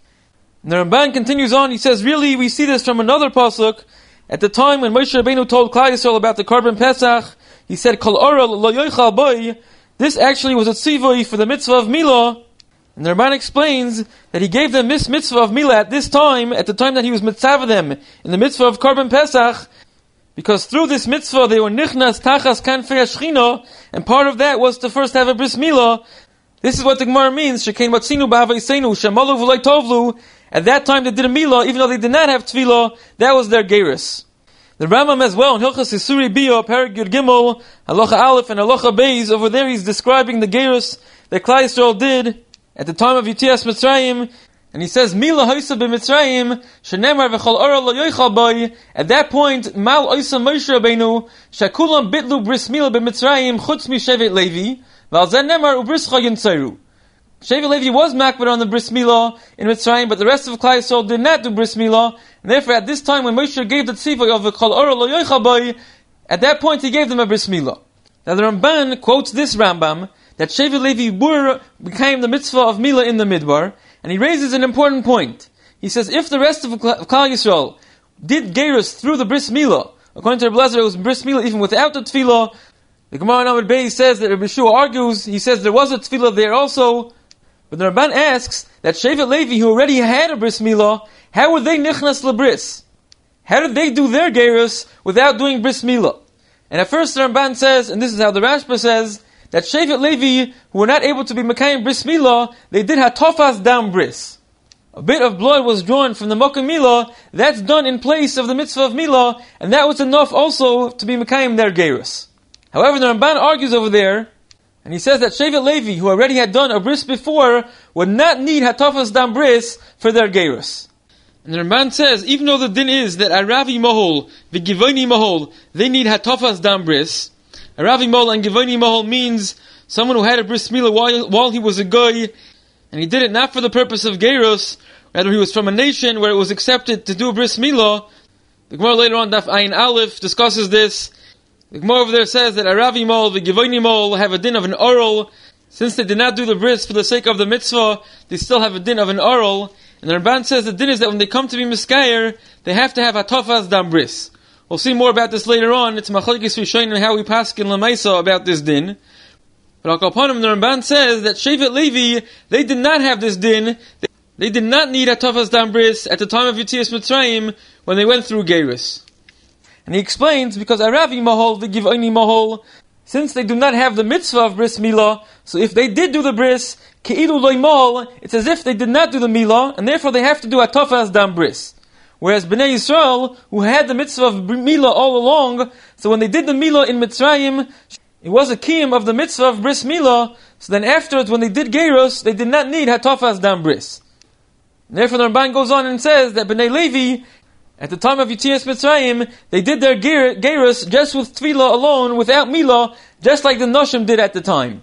And the Ramban continues on, he says, really, we see this from another pasuk. At the time when Moshe Rabbeinu told Klal Yisrael about the Korban Pesach, he said, Kol oral lo yoichal boi. This actually was a tzivui for the mitzvah of Mila. And the Ramban explains that he gave them this mitzvah of Mila at this time, at the time that he was mitzvah them in the mitzvah of Korban Pesach, because through this mitzvah they were nichnas tachas kanfei hashchina, and part of that was to first have a bris Mila. This is what the Gemara means, shekein matzinu b'havayseinu shemalu v'loi tovlu. At that time they did a Mila, even though they did not have tefillah, that was their gerus. The Rambam as well, in Hilchas Isuri Bia, Perek Yud Gimel, Halacha Aleph and Halacha Beis, over there he's describing the gerus that Klal Yisrael did at the time of Yitzias Mitzrayim, and he says, Mila Hoysa b'Mitzrayim, Shenemar v'chol ora lo yoichal boi. At that point, Mal Oysa Moshe Rabbeinu, Shakulam bitlu bris Mila b'Mitzrayim, Chutz mi Shevet Levi, V'al zeh nemar ubrischa yintzayru. Shevet Levi was makbid on the bris Mila in Mitzrayim, but the rest of Klal Yisrael did not do bris Mila, and therefore at this time when Moshe gave the tzivah of v'chol ora lo yoichal boi, at that point he gave them a bris Mila. Now the Ramban quotes this Rambam, that Shevet Levi were, became the mitzvah of Mila in the Midbar, and he raises an important point. He says, if the rest of Klal Yisrael did gerus through the bris Mila, according to Rebbe Lezer, it was bris Mila even without the tefillah. The Gemara in Amud Beis says that Rebbe Shua argues, he says there was a tefillah there also, but the Ramban asks that Shevet Levi, who already had a bris Mila, how were they nichnas lebris? How did they do their gerus without doing bris Mila? And at first the Ramban says, and this is how the Rashba says, that Shevet Levi, who were not able to be Mekayim bris Mila, they did hatofas dam bris. A bit of blood was drawn from the Mokum Mila, that's done in place of the mitzvah of Mila, and that was enough also to be Mekayim their gerus. However, the Ramban argues over there, and he says that Shevet Levi, who already had done a bris before, would not need hatofas dam bris for their gerus. And the Ramban says, even though the din is that Aravi Mohol, the Givoni Mohol, they need hatofas dam bris, Aravi Mohol and Givoni Mohol means someone who had a bris Mila while, while he was a goy, and he did it not for the purpose of gerus, rather he was from a nation where it was accepted to do a bris Mila. The Gemara later on, Daf Ayin Aleph, discusses this. The Gemara over there says that Aravi Mohol, the Givoni Mohol, have a din of an oral. Since they did not do the bris for the sake of the mitzvah, they still have a din of an oral. And the Ramban says the din is that when they come to be miskayer, they have to have hatofas dam bris. We'll see more about this later on. It's machlokes rishonim how we paskin lemaisa about this din. But al kaponim, the Ramban says that Shevet Levi, they did not have this din. They, they did not need hatofas dam bris at the time of Yitzias Mitzrayim when they went through gerus. And he explains, because Aravi Mahol, the Givoni Mahol, since they do not have the mitzvah of bris Mila, so if they did do the bris, Ke'ilu loy mahol, it's as if they did not do the Mila, and therefore they have to do hatofas dam bris. Whereas Bnei Yisrael, who had the mitzvah of Mila all along, so when they did the Mila in Mitzrayim, it was a kiyum of the mitzvah of bris Mila, so then afterwards when they did gerus, they did not need hatofas dam bris. And therefore the Ramban goes on and says that Bnei Levi, at the time of Yitzias Mitzrayim, they did their gerus just with tefillah alone, without Mila, just like the Noshim did at the time.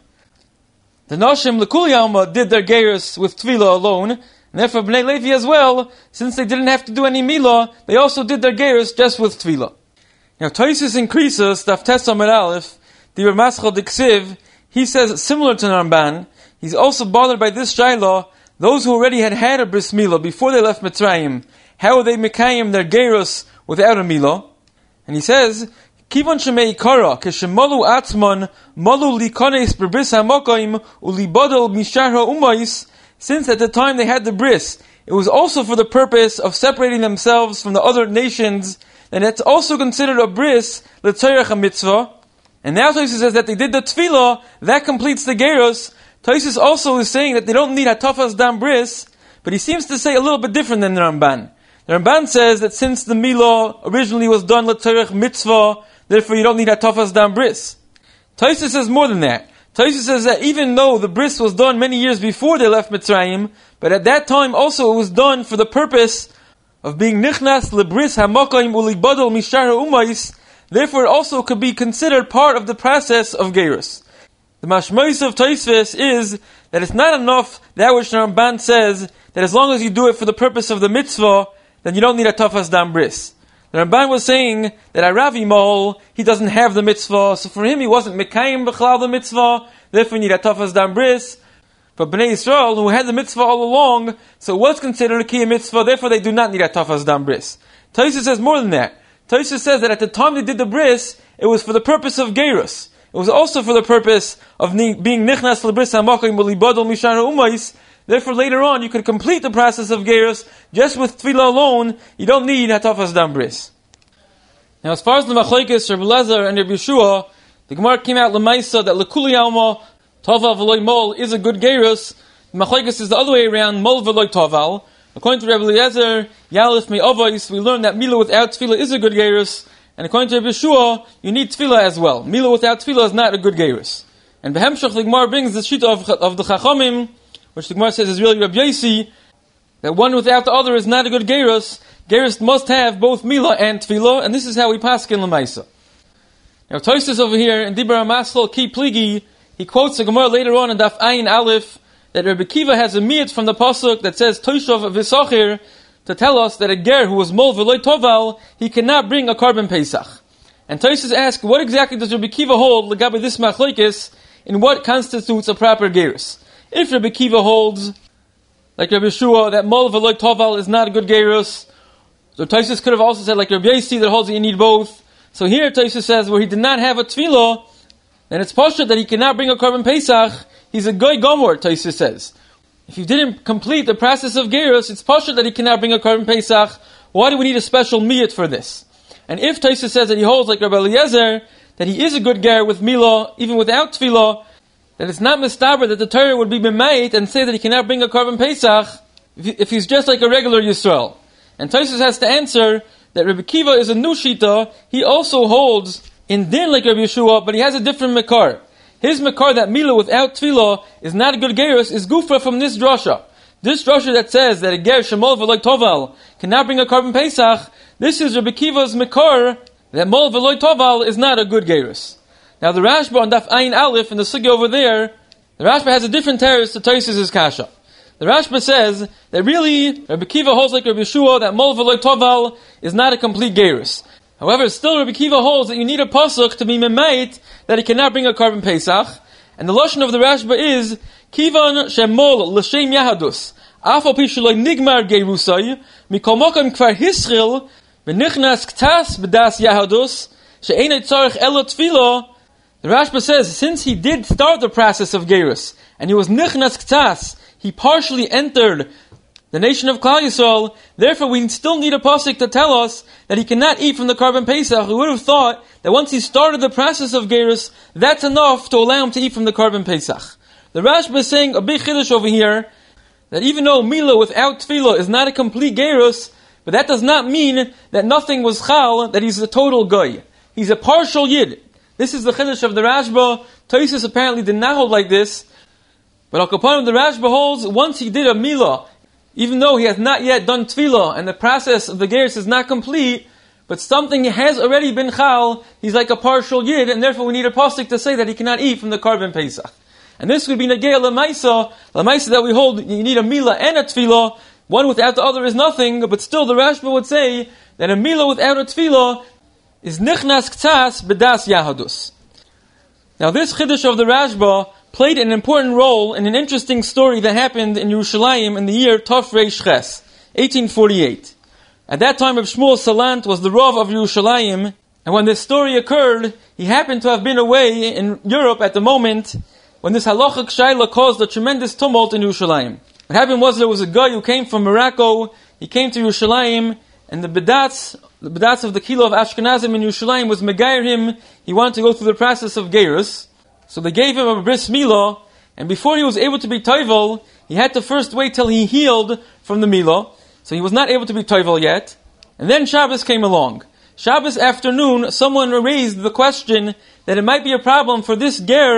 The Noshim, L'Kul Yalma, did their gerus with tefillah alone, and therefore Bnei Levi as well, since they didn't have to do any Mila, they also did their gerus just with tefillah. Now Tosfos increases, Daf Tes Amud Aleph, the Ramaschal Diksiv, he says, similar to Ramban, he's also bothered by this shayla, those who already had had a bris Mila before they left Mitzrayim, how would they mekayim their gerus without a Mila? And he says, Kivon shemei kara, keshemalu atzman, malu likones b'bris hamokaim, ulibodel mishar ha'umais, since at the time they had the bris, it was also for the purpose of separating themselves from the other nations, and it's also considered a bris, l'tzorech ha-mitzvah. And now Tosfos says that they did the tefillah, that completes the gerus. Tosfos also is saying that they don't need hatofas dam bris, but he seems to say a little bit different than the Ramban. The Ramban says that since the Mila originally was done l'tzorech mitzvah, therefore you don't need hatofas dam bris. Tosfos says more than that. Tosfos says that even though the bris was done many years before they left Mitzrayim, but at that time also it was done for the purpose of being nichnas lebris hamakayim ulibadol mishar ha'umais. Therefore, it also could be considered part of the process of gerus. The mashmais of Tosfos is that it's not enough that which the Ramban says that as long as you do it for the purpose of the mitzvah, then you don't need a tafas dam bris. The Ramban was saying that Aravi Mol, he doesn't have the mitzvah, so for him he wasn't mekayim b'chlal the mitzvah, therefore you need a tafas dam bris. But Bnei Yisrael, who had the mitzvah all along, so it was considered a kiyum mitzvah, therefore they do not need a tafas dam bris. Tosfos says more than that. Tosfos says that at the time they did the bris, it was for the purpose of gerus. It was also for the purpose of ni- being nichnas lebris hamakim ulibadol mishar ha'umais. Therefore, later on, you could complete the process of gerus just with tefillah alone. You don't need hatafas dam bris. Now, as far as the machlokes, Rabbi Elazar and Rabbi Yeshua, the Gemara came out lemaisa that lekuli alma toval v'loy mol is a good gerus. The machlokes is the other way around, mol v'loy toval. According to Rabbi Elazar, yalif me avos, we learn that milah without tefillah is a good gerus. And according to Rabbi Yeshua, you need tefillah as well. Milah without tefillah is not a good gerus. And behemshach, the Gemara brings the shita of, of the Chachamim, which the Gemara says is really Rabbi Yosi, that one without the other is not a good gerus. Gerus must have both milah and tefillah, and this is how we paskin l'maisa. Now Tosfos over here in Dibur HaMaschil Ki Pligi, he quotes the Gemara later on in Daf Ayin Aleph that Rabbi Kiva has a miyat from the pasuk that says Toshav v'Sachir to tell us that a ger who was mol v'loy toval, he cannot bring a carbon pesach. And Tosfos asks, what exactly does Rabbi Kiva hold l'gabe this machlokes in what constitutes a proper gerus? If Rabbi Kiva holds, like Rabbi Yeshua, that mol v'loy toval is not a good gerus, so Tosfos could have also said, like Rabbi Yosi, that holds that you need both. So here Tosfos says, where he did not have a tefillah, then it's poshut that he cannot bring a carbon pesach. He's a goy gomor, Tosfos says. If you didn't complete the process of gerus, it's poshut that he cannot bring a carbon pesach. Why do we need a special miyat for this? And if Tosfos says that he holds, like Rabbi Eliezer, that he is a good ger with milah, even without tefillah, that it's not mistaber that the Torah would be b'mayit and say that he cannot bring a carbon pesach if, he, if he's just like a regular Yisrael. And Tosfos has to answer that Rabbi Kiva is a new shita. He also holds in din like Rabbi Yeshua, but he has a different makar. His makar, that milah without tefillah is not a good gerus, is gufa from this drasha. This drasha that says that a ger shemol v'loy toval cannot bring a carbon pesach, this is Rabbi Kiva's makar, that mol v'loy toval is not a good gerus. Now the Rashba on Daf Ayin Aleph in the sugya over there, the Rashba has a different teretz to Tosfos' kasha. The Rashba says that really Rabbi Kiva holds like Rabbi Yeshua that mol v'loy toval is not a complete gerus. However, still Rabbi Kiva holds that you need a pasuk to be memayit that he cannot bring a carbon pesach. And the lashon of the Rashba is kivan shemol l'shem yahadus afal pi shelo nigmar gerusay mikol mokem kvar hischil v'nichnas ktas b'das yahadus she'ein tzarich elo tefillah. The Rashba says, since he did start the process of gerus, and he was nichnas ktas, he partially entered the nation of Klal Yisrael, therefore we still need a pasuk to tell us that he cannot eat from the carbon pesach. We would have thought that once he started the process of gerus, that's enough to allow him to eat from the carbon pesach. The Rashba is saying a big chiddush over here, that even though milah without tefillah is not a complete gerus, but that does not mean that nothing was chal, that he's a total goy. He's a partial yid. This is the chiddush of the Rashba. Tosfos apparently did not hold like this, but al kapanim the Rashba holds, once he did a milah, even though he has not yet done tefillah, and the process of the gerus is not complete, but something has already been chal, he's like a partial yid, and therefore we need a pasuk to say that he cannot eat from the carbon pesach. And this would be negei lemaisa, lemaisa that we hold, you need a milah and a tefillah, one without the other is nothing, but still the Rashba would say that a milah without a tefillah is nichnas ktas b'das yahadus. Now this chiddush of the Rashba played an important role in an interesting story that happened in Yerushalayim in the year Tov Reish Ches, eighteen forty-eight. At that time, Reb Shmuel Salant was the Rav of Yerushalayim, and when this story occurred, he happened to have been away in Europe at the moment when this halachic shaila caused a tremendous tumult in Yerushalayim. What happened was there was a guy who came from Morocco, he came to Yerushalayim, and the bedatz, the bedatz of the kilo of Ashkenazim in Yerushalayim was megayer him. He wanted to go through the process of gerus. So they gave him a bris milah, and before he was able to be toivel, he had to first wait till he healed from the milah. So he was not able to be toivel yet. And then Shabbos came along. Shabbos afternoon, someone raised the question that it might be a problem for this ger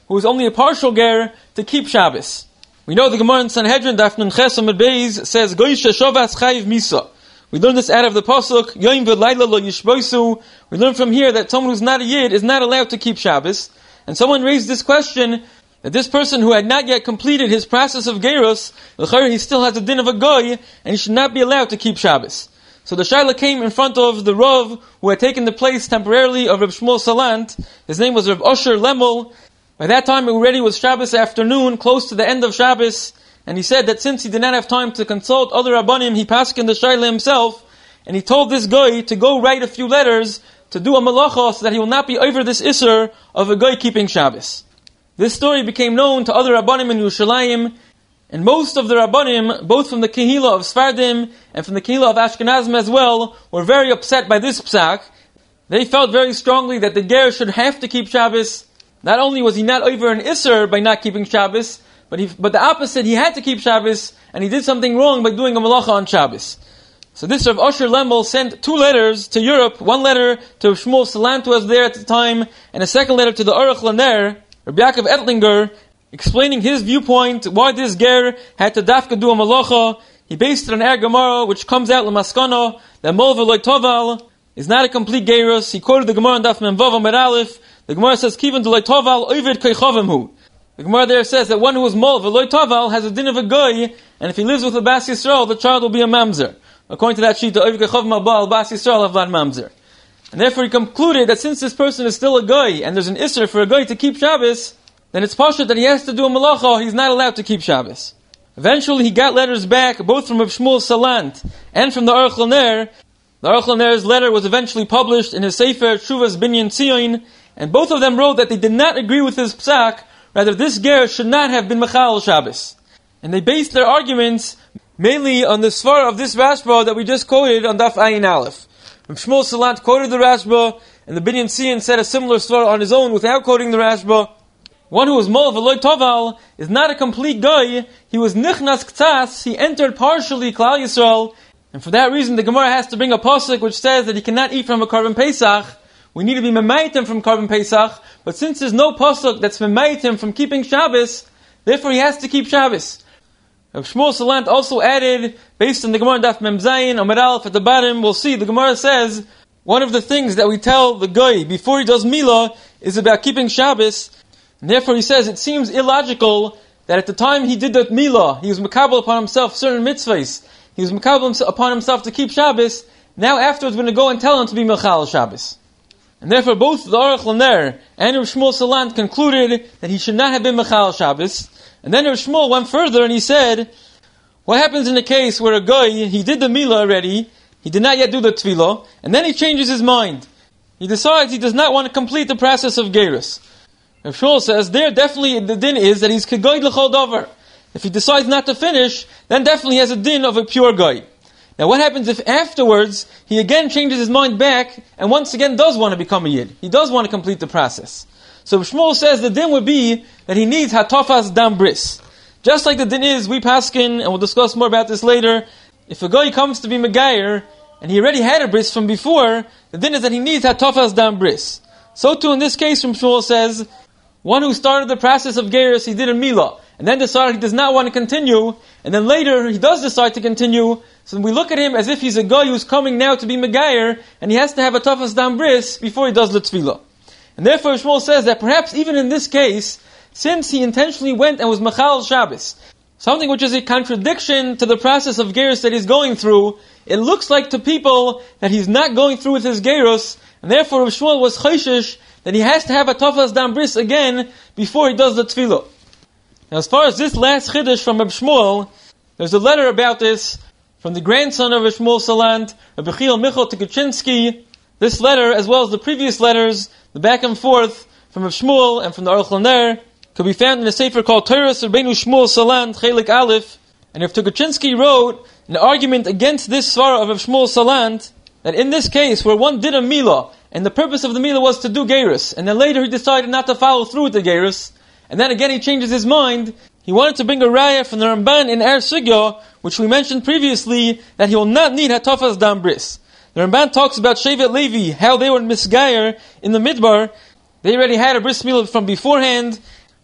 who is only a partial ger, to keep Shabbos. We know the Gemara in Sanhedrin, Daf Nun Ches Amud Beis, says, Goy sheshovas chayiv misa. We learn this out of the pasuk, Yoim v'layla lo yishboisu. We learn from here that someone who's not a Yid is not allowed to keep Shabbos. And someone raised this question, that this person who had not yet completed his process of Gerus, he still has a din of a Goy, and he should not be allowed to keep Shabbos. So the Shaila came in front of the Rav, who had taken the place temporarily of Reb Shmuel Salant. His name was Reb Osher Lemel. By that time it already was Shabbos afternoon, close to the end of Shabbos, and he said that since he did not have time to consult other Rabbanim, he paskined the Shaila himself, and he told this Goy to go write a few letters to do a malacha so that he will not be over this Isser of a Goy keeping Shabbos. This story became known to other Rabbanim in Yerushalayim, and most of the Rabbanim, both from the Kehila of Sfardim and from the Kehila of Ashkenazim as well, were very upset by this psak. They felt very strongly that the Ger should have to keep Shabbos. Not only was he not over an Isser by not keeping Shabbos, but he, but the opposite, he had to keep Shabbos, and he did something wrong by doing a malacha on Shabbos. So this Rav Osher Lemel sent two letters to Europe, one letter to Shmuel Salant, who was there at the time, and a second letter to the Aruch Laner, Rabbi Yaakov Ettlinger, explaining his viewpoint, why this ger had to dafka do a malacha. He based it on Er Gemara, which comes out l'maskana, that Mol v'loy toval is not a complete gerus. He quoted the Gemara in Daf Mem Vav Amud Aleph. The Gemara says, Kivan d'loy toval oived k'ichavimhu. The Gemara there says that one who is Mol v'loy toval has a din of a goy, and if he lives with a Bas Yisrael, the child will be a mamzer. According to that sheet, the oived k'ichavim abal Bas Yisrael avlad mamzer. And therefore he concluded that since this person is still a goy, and there's an Isser for a goy to keep Shabbos, then it's pashut that he has to do a malacha, he's not allowed to keep Shabbos. Eventually he got letters back, both from Reb Shmuel Salant and from the Aruch Laner. The Aruch Laner's letter was eventually published in his Sefer Shuvas Binyan Tzion, and both of them wrote that they did not agree with his psak, rather this ger should not have been Mechal Shabbos. And they based their arguments mainly on the svar of this Rashba that we just quoted on Daf Ayin Aleph. Reb Shmuel Salant quoted the Rashba, and the Binyan Tzion said a similar svar on his own without quoting the Rashba. One who was Mol v'loy toval is not a complete guy. He was nichnas k'tzas. He entered partially Klal Yisrael, and for that reason the Gemara has to bring a pasuk which says that he cannot eat from a Karban Pesach. We need to be memaitim from Karban Pesach, but since there's no pasuk that's memaitim from keeping Shabbos, therefore he has to keep Shabbos. Rav Shmuel Salant also added, based on the Gemara Daf Mem Zayin Amud Aleph at the bottom, we'll see the Gemara says one of the things that we tell the guy before he does Milah is about keeping Shabbos. And therefore he says it seems illogical that at the time he did the Milah, he was makabel upon himself certain mitzvahs. He was makabel upon himself to keep Shabbos. Now afterwards we're going to go and tell him to be Mechal Shabbos. And therefore both the Aruch Laner and Rav Shmuel Salant concluded that he should not have been Mechal Shabbos. And then Rav Shmuel went further and he said, what happens in a case where a guy, he did the Milah already, he did not yet do the Tefillah, and then he changes his mind. He decides he does not want to complete the process of Gerus. Rav Shmuel says, there definitely the din is that he's kegoy l'chol davar. If he decides not to finish, then definitely he has a din of a pure guy. Now what happens if afterwards, he again changes his mind back, and once again does want to become a yid? He does want to complete the process. So Rav Shmuel says the din would be that he needs hatofas dam bris. Just like the din is, we paskin, and we'll discuss more about this later, if a guy comes to be megayer, and he already had a bris from before, the din is that he needs hatofas dam bris. So too in this case, Rav Shmuel says, one who started the process of Gerus, he did a Milah, and then decided he does not want to continue, and then later he does decide to continue, so we look at him as if he's a guy who's coming now to be Megayer, and he has to have a Tafas Dam Bris before he does the Tefillah. And therefore Shmuel says that perhaps even in this case, since he intentionally went and was Mechal Shabbos, something which is a contradiction to the process of Gerus that he's going through, it looks like to people that he's not going through with his Gerus, and therefore Shmuel was chayshish that he has to have a Tafas Dam Bris again before he does the Tefillah. Now as far as this last Chiddush from Reb Shmuel, there's a letter about this from the grandson of Reb Shmuel Salant, Rabbi Chiel Michal Tukachinsky. This letter, as well as the previous letters, the back and forth from Reb Shmuel and from the Aruch Laner, could be found in a sefer called Toras Rabbeinu Shmuel Salant, Chelik Aleph. And Reb Tukachinsky wrote an argument against this svara of Reb Shmuel Salant, that in this case, where one did a Milah, and the purpose of the Milah was to do Gerus, and then later he decided not to follow through with the Gerus, and then again he changes his mind, he wanted to bring a raya from the Ramban in Ar Sugya, which we mentioned previously, that he will not need Hatafas Dam Bris. The Ramban talks about Shevet Levi, how they were misgayer in the Midbar. They already had a bris milah from beforehand,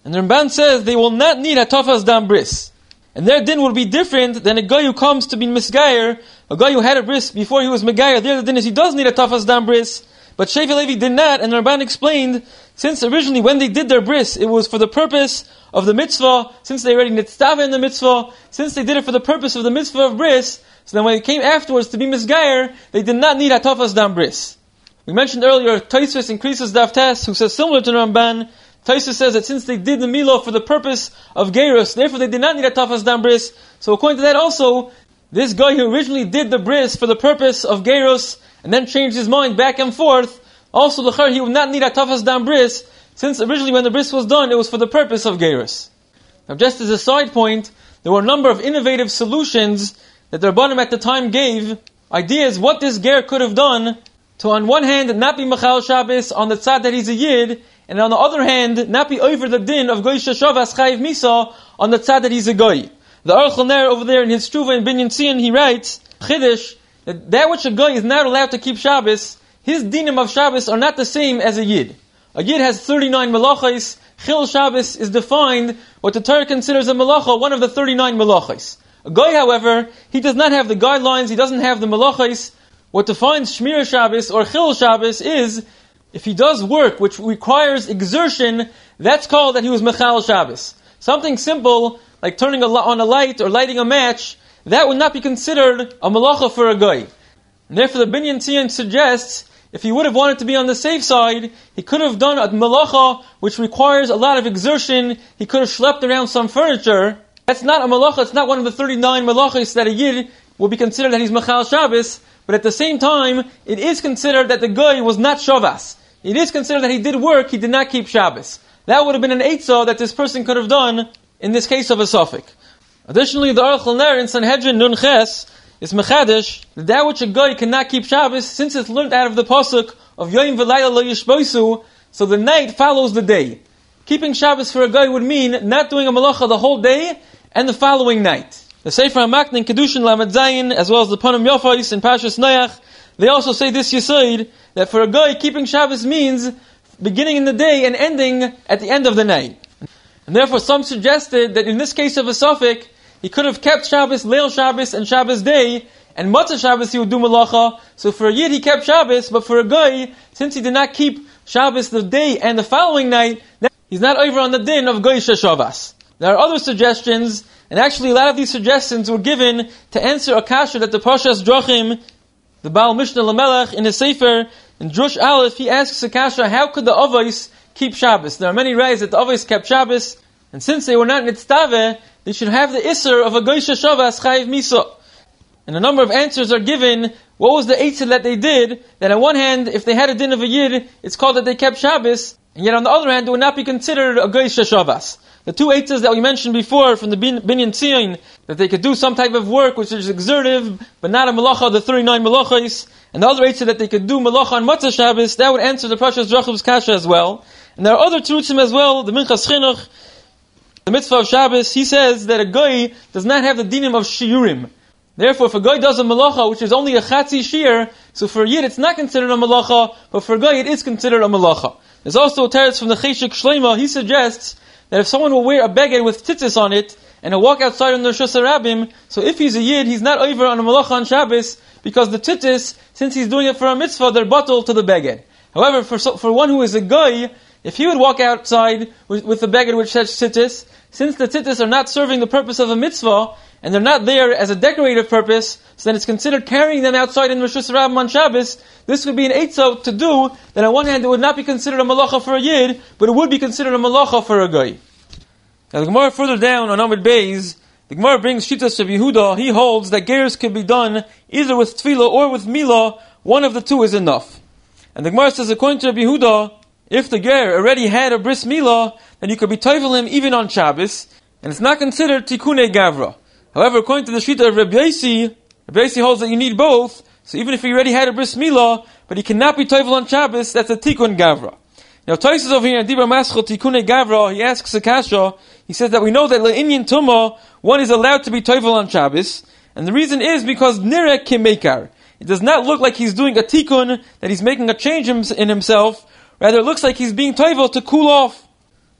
And the Ramban says they will not need hatafas dam bris. And their din will be different than a guy who comes to be misgayer, a guy who had a bris before he was megayer. There the din is he does need a tafas dam bris, but Shevi Levi did not, and the Ramban explained, since originally when they did their bris, it was for the purpose of the mitzvah, since they already nitztava in the mitzvah, since they did it for the purpose of the mitzvah of bris, so then when it came afterwards to be misgayer, they did not need a tafas dam bris. We mentioned earlier, Tosfos increases Daf Tes, who says similar to the Ramban. Tosfos says that since they did the milah for the purpose of gerus, therefore they did not need a tafas dam bris. So according to that also, this guy who originally did the bris for the purpose of gerus, and then changed his mind back and forth, also l'char he would not need a tafas dam bris, since originally when the bris was done, it was for the purpose of gerus. Now just as a side point, there were a number of innovative solutions that the Rabbanim at the time gave, ideas what this ger could have done, to on one hand not be Machal Shabbos on the tzad that he's a Yid, and on the other hand, not be over the din of Goy Sheshavas Chayiv Misa on the tzad that he's a Goy. The Aruch Ner over there in his Tshuva in Binyan Tzion, he writes, Chiddush, that that which a Goy is not allowed to keep Shabbos, his dinim of Shabbos are not the same as a Yid. A Yid has thirty-nine malachos. Chil Shabbos is defined, what the Torah considers a malacha, one of the thirty-nine malachos. A Goy, however, he does not have the guidelines, he doesn't have the malachos. What defines Shmir Shabbos or Chil Shabbos is, if he does work which requires exertion, that's called that he was Mechal Shabbos. Something simple, like turning a, on a light or lighting a match, that would not be considered a malacha for a guy. And therefore the Binyan Tzion suggests, if he would have wanted to be on the safe side, he could have done a malacha which requires a lot of exertion, he could have schlepped around some furniture. That's not a malacha, it's not one of the thirty-nine malachas that a Yid will be considered that he's Mechal Shabbos, but at the same time, it is considered that the guy was not Shavas. It is considered that he did work, he did not keep Shabbos. That would have been an eitzah that this person could have done in this case of a suffix. Additionally, the Aruch Ner in Sanhedrin Nun Ches is Mechadish, that that which a guy cannot keep Shabbos, since it's learned out of the pasuk of Yoim V'Layla Lo Yishbosu, so the night follows the day. Keeping Shabbos for a guy would mean not doing a malacha the whole day and the following night. The Sefer HaMakne in Kedushin Lamed Zayin, as well as the Panim Yofais in Pashas Noach, they also say this Yesod, that for a guy, keeping Shabbos means beginning in the day and ending at the end of the night. And therefore some suggested that in this case of a suffix, he could have kept Shabbos, Leil Shabbos, and Shabbos day, and Matzah Shabbos he would do malacha. So for a Yid he kept Shabbos, but for a guy, since he did not keep Shabbos the day and the following night, he's not over on the din of Goy Sheshavas. There are other suggestions, and actually a lot of these suggestions were given to answer a kasha that the Pashas Drachim, the Baal Mishnah Lamelech, in his Sefer, in Drush Aleph, he asks a kasha, how could the Avos keep Shabbos? There are many ways that the Avos kept Shabbos, and since they were not Nitztaveh, they should have the Isser of a Goy Sheshavas Chayiv Misa. And a number of answers are given. What was the eitzah that they did? That on one hand, if they had a din of a Yid, it's called that they kept Shabbos, and yet on the other hand, it would not be considered a Goy Sheshavas. The two eitzahs that we mentioned before from the Binyan Tzion, that they could do some type of work which is exertive, but not a malacha, the thirty-nine malachos, and the other eitzah that they could do malacha on Matzah Shabbos, that would answer the Pashas Drachim's kasha as well. And there are other terutzim as well, the Minchas Chinuch, the mitzvah of Shabbos, he says that a goy does not have the dinim of shiurim. Therefore, if a goy does a malacha, which is only a chatzi shiur, so for a yid it's not considered a malacha, but for a goy it is considered a malacha. There's also a teretz from the Cheshik Shleima, he suggests that if someone will wear a beged with tzitzis on it, and he'll walk outside on the Rishus HaRabim, so if he's a yid, he's not over on a malacha on Shabbos, because the tzitzis, since he's doing it for a mitzvah, they're bottled to the beged. However, for for one who is a goy, if he would walk outside with, with the beged which says tzitzis, since the tzitzis are not serving the purpose of a mitzvah, and they're not there as a decorative purpose, so then it's considered carrying them outside in Rishus HaRabim on Shabbos. This would be an eitzah to do, that on one hand it would not be considered a malacha for a yid, but it would be considered a malacha for a goy. Now the Gemara further down on Amud Beis, the Gemara brings Shitas of Yehuda, he holds that gerus can be done either with tefillah or with milah, one of the two is enough. And the Gemara says, according to Rabbi Yehuda, if the ger already had a bris milah, then you could be toivel him even on Shabbos, and it's not considered tikunei gavra. However, according to the Shita of Rabbi Yosi, Rabbi Yosi holds that you need both, so even if he already had a bris milah, but he cannot be toivel on Shabbos, that's a tikun gavra. Now, Taisus over here in Dibra Maschel Tikunei Gavra, he asks a kasha, he says that we know that Le'inyan Tumah, one is allowed to be toivel on Shabbos, and the reason is because Nirek Kimekar. It does not look like he's doing a tikun, that he's making a change in himself, rather it looks like he's being toivel to cool off.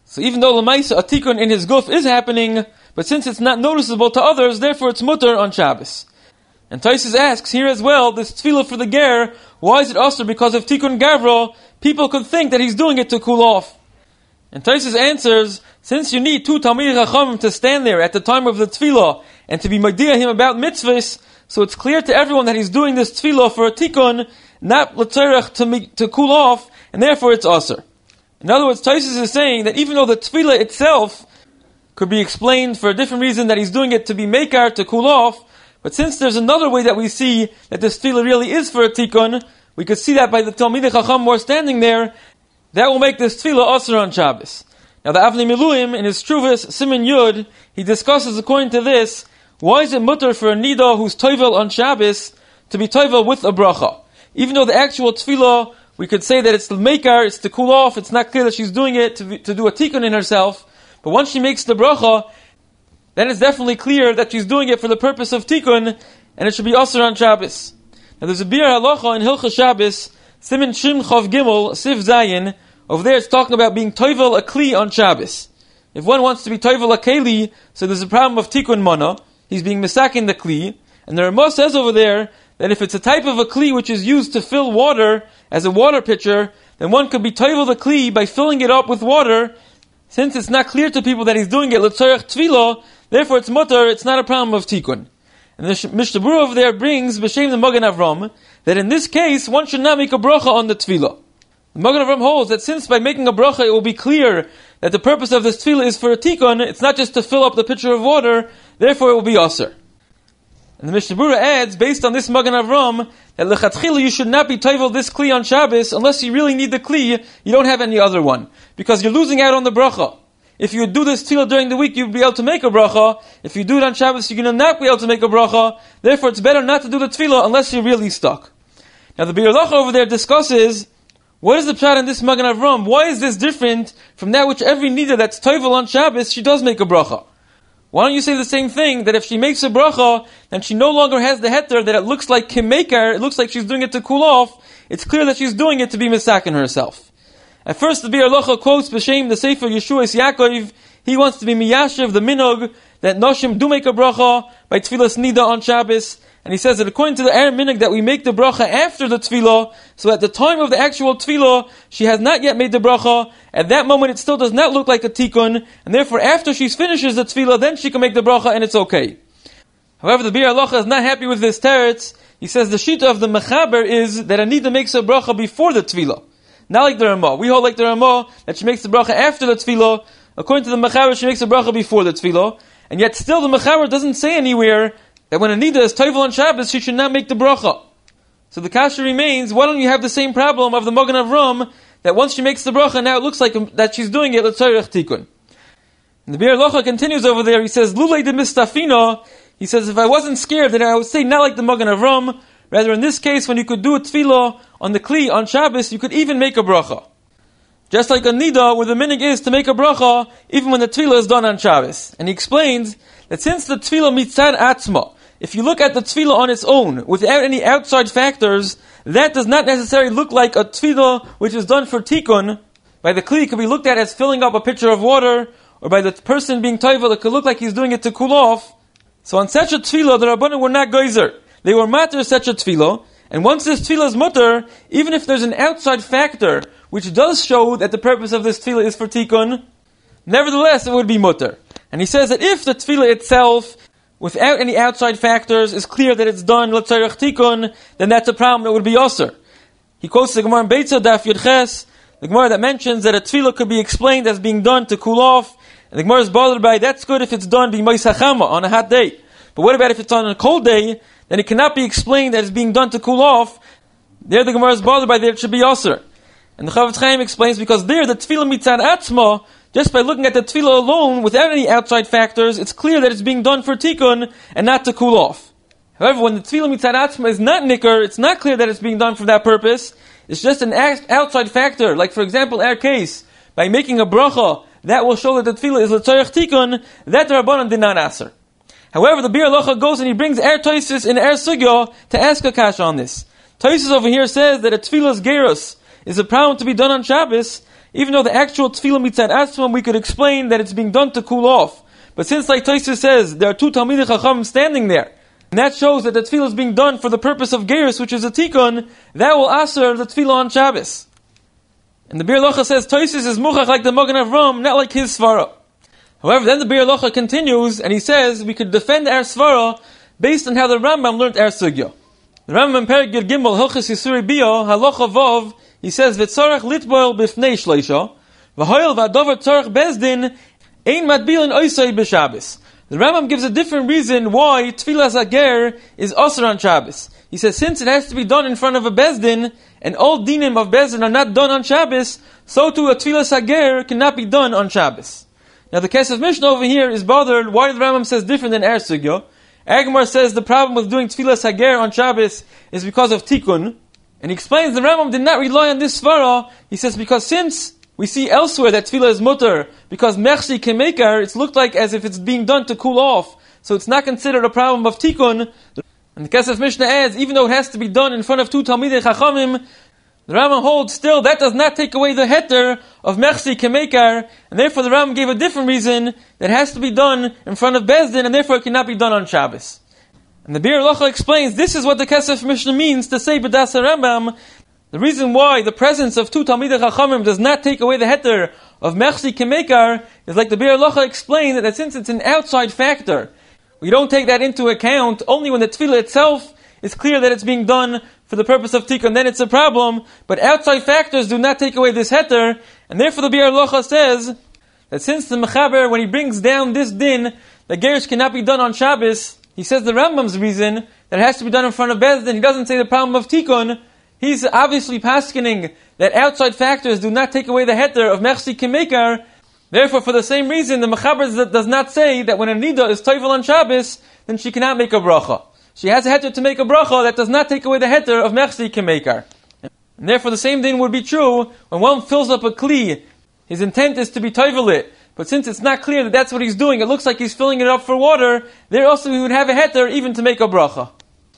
So even though Lamaisa, a tikkun in his guf is happening, but since it's not noticeable to others, therefore it's mutter on Shabbos. And Taisus asks here as well, this tefillah for the ger, why is it usher? Because of tikkun gavra, people could think that he's doing it to cool off. And Taisus answers, since you need two Talmidei Chachamim to stand there at the time of the tefillah and to be maidia him about mitzvahs, so it's clear to everyone that he's doing this tefillah for a tikkun, not l'tzorech to to cool off, and therefore it's usher. In other words, Taisus is saying that even though the tefillah itself could be explained for a different reason, that he's doing it to be makar, to cool off, but since there's another way that we see that this tefillah really is for a tikkun, we could see that by the Talmidei Chacham who are standing there, that will make this tefillah usher on Shabbos. Now the Avnei Miluim, in his Truvas, Siman Yud, he discusses according to this, why is it mutter for a nida who's toivel on Shabbos to be toivel with a bracha? Even though the actual tefillah, we could say that it's the makar, it's to cool off, it's not clear that she's doing it to, to do a tikkun in herself, but once she makes the bracha, then it's definitely clear that she's doing it for the purpose of tikkun, and it should be usher on Shabbos. Now there's a bir halacha in Hilchah Shabbos, Siman Shim Chav Gimel, Sif Zayin. Over there it's talking about being toivel a kli on Shabbos. If one wants to be toivel a keli, so there's a problem of tikkun mana, he's being misakin the kli, and the Ramah says over there that if it's a type of a kli which is used to fill water as a water pitcher, then one could be toivel the kli by filling it up with water. Since it's not clear to people that he's doing it l'tzorech tefillah, therefore it's mutter, it's not a problem of tikkun. And the Mishnah Berurah over there brings b'shem the Magen Avram that in this case one should not make a bracha on the tefillah. The Magen Avram holds that since by making a bracha it will be clear that the purpose of this tefillah is for a tikkun, it's not just to fill up the pitcher of water, therefore it will be aser. And the Mishnah Berurah adds, based on this Magen Avram, that lechatchila you should not be toivel this kli on Shabbos unless you really need the kli, you don't have any other one. Because you're losing out on the bracha. If you would do this tefillah during the week, you'd be able to make a bracha. If you do it on Shabbos, you're going to not be able to make a bracha. Therefore, it's better not to do the tefillah unless you're really stuck. Now, the Bir Lacha over there discusses, what is the pshat in this Magen Avram? Why is this different from that which every nida that's toivel on Shabbos, she does make a bracha? Why don't you say the same thing, that if she makes a bracha, then she no longer has the heter, that it looks like kimeikar, it looks like she's doing it to cool off, it's clear that she's doing it to be misakin herself. At first, the Bir Lacha quotes b'shem the Sefer Yeshuas Yaakov. He wants to be miyashiv the minog that noshim do make a bracha by tefillas nida on Shabbos, and he says that according to the Aaron minog that we make the bracha after the tefillah, so at the time of the actual tefillah she has not yet made the bracha. At that moment, it still does not look like a tikkun, and therefore, after she finishes the tefillah, then she can make the bracha, and it's okay. However, the Bir Lacha is not happy with this teretz. He says the shita of the mechaber is that a nida makes a bracha before the tefillah. Not like the Ramah. We hold like the Ramah that she makes the bracha after the tefillah. According to the Mechaber, she makes the bracha before the tefillah. And yet still the Mechaber doesn't say anywhere that when a nida is toivel on Shabbos, she should not make the bracha. So the kasha remains, why don't you have the same problem of the Magen Avram, that once she makes the bracha, now it looks like that she's doing it, l'tzorech tikkun. And the Bir Lacha continues over there, he says, Lulei de mistafina, he says, if I wasn't scared, then I would say not like the Magen Avram. Rather, in this case, when you could do a tefillah on the kli on Shabbos, you could even make a bracha. Just like a nida, where the minig is to make a bracha, even when the tefillah is done on Shabbos. And he explains that since the tefillah mitzad atzma, if you look at the tefillah on its own, without any outside factors, that does not necessarily look like a tefillah which is done for tikkun. By the kli, it could be looked at as filling up a pitcher of water, or by the person being toivel, it could look like he's doing it to cool off. So on such a tefillah, the Rabbanan were not geyser. They were matter such a tefillah, and once this tefillah is mutter, even if there's an outside factor which does show that the purpose of this tefillah is for tikkun, nevertheless it would be mutter. And he says that if the tefillah itself, without any outside factors, is clear that it's done l'tzorech tikkun, then that's a problem that would be aser. He quotes the Gemara in Beitza Daf Yud Ches, the Gemara that mentions that a tefillah could be explained as being done to cool off, and the Gemara is bothered by, that's good if it's done b'mois hachama, on a hot day. But what about if it's on a cold day? Then it cannot be explained that it's being done to cool off. There the Gemara is bothered by that it should be aser. And the Chavetz Chaim explains, because there the tefillah mitzad atzma, just by looking at the tefillah alone, without any outside factors, it's clear that it's being done for tikkun and not to cool off. However, when the tefillah mitzad atzma is not nicker, it's not clear that it's being done for that purpose. It's just an outside factor. Like for example, our case, by making a bracha, that will show that the tefillah is l'tzorech tikkun, that the Rabbanan did not aser. However, the Bir Lacha goes and he brings Er Toisus in Er Sugya to ask a kasha on this. Toisus over here says that a tefillah's gerus is a problem to be done on Shabbos Even though the actual tefillah mitzad asmam, we could explain that it's being done to cool off. But since, like Tosfos says, there are two Talmidei Chacham standing there, and that shows that the tefillah is being done for the purpose of gerus, which is a tikkun, that will aser the tefillah on Shabbos. And the Bir Locha says Tosfos is muchach like the Magen Avram, not like his svara. However, then the Bir Locha continues, and he says we could defend our svara based on how the Rambam learned our sugya. The Rambam in Perek Yud Gimel Hilchos Yisuri Bia Halacha Vav, he says v'tzarech litboil b'fnei shleisha v'hoyel v'adover tzarech bezdin ein matbilin oisei b'Shabbos. The Rambam gives a different reason why Tfilas Hager is osur on Shabbos. He says since it has to be done in front of a bezdin, and all dinim of bezdin are not done on Shabbos, so too a Tfilas Hager cannot be done on Shabbos. Now the Kesef Mishnah over here is bothered why the Rambam says different than our sugya. Agmar says the problem with doing Tfilas Hager on Shabbos is because of tikkun, and he explains the Rambam did not rely on this svara. He says because since we see elsewhere that tefillah is mutter, because mechsi kemekar, it's looked like as if it's being done to cool off, so it's not considered a problem of tikkun. And the Kesef Mishnah adds, even though it has to be done in front of two Talmidei Chachamim, the Rambam holds still that does not take away the heter of mechsi kemekar, and therefore the Rambam gave a different reason that it has to be done in front of bezdin, and therefore it cannot be done on Shabbos. And the Bir Locha explains this is what the Kesef Mishnah means to say b'das Rambam. The reason why the presence of two Talmidei Chachamim does not take away the heter of mechsi kemekar is like the Bir Locha explained, that since it's an outside factor, we don't take that into account only when the tefillah itself is clear that it's being done for the purpose of tikkun, then it's a problem. But outside factors do not take away this heter, and therefore the Bir Locha says that since the Mechaber, when he brings down this din, that gerus cannot be done on Shabbos, he says the Rambam's reason that it has to be done in front of bezdin. He doesn't say the problem of tikkun. He's obviously paskening that outside factors do not take away the heter of mechsi kemekar. Therefore, for the same reason, the Mechaber does not say that when a nida is toivel on Shabbos, then she cannot make a bracha. She has a heter to make a bracha that does not take away the heter of mechsi kemekar. And therefore, the same thing would be true when one fills up a kli. His intent is to be toivel it, but since it's not clear that that's what he's doing, it looks like he's filling it up for water. There also he would have a heter even to make a bracha.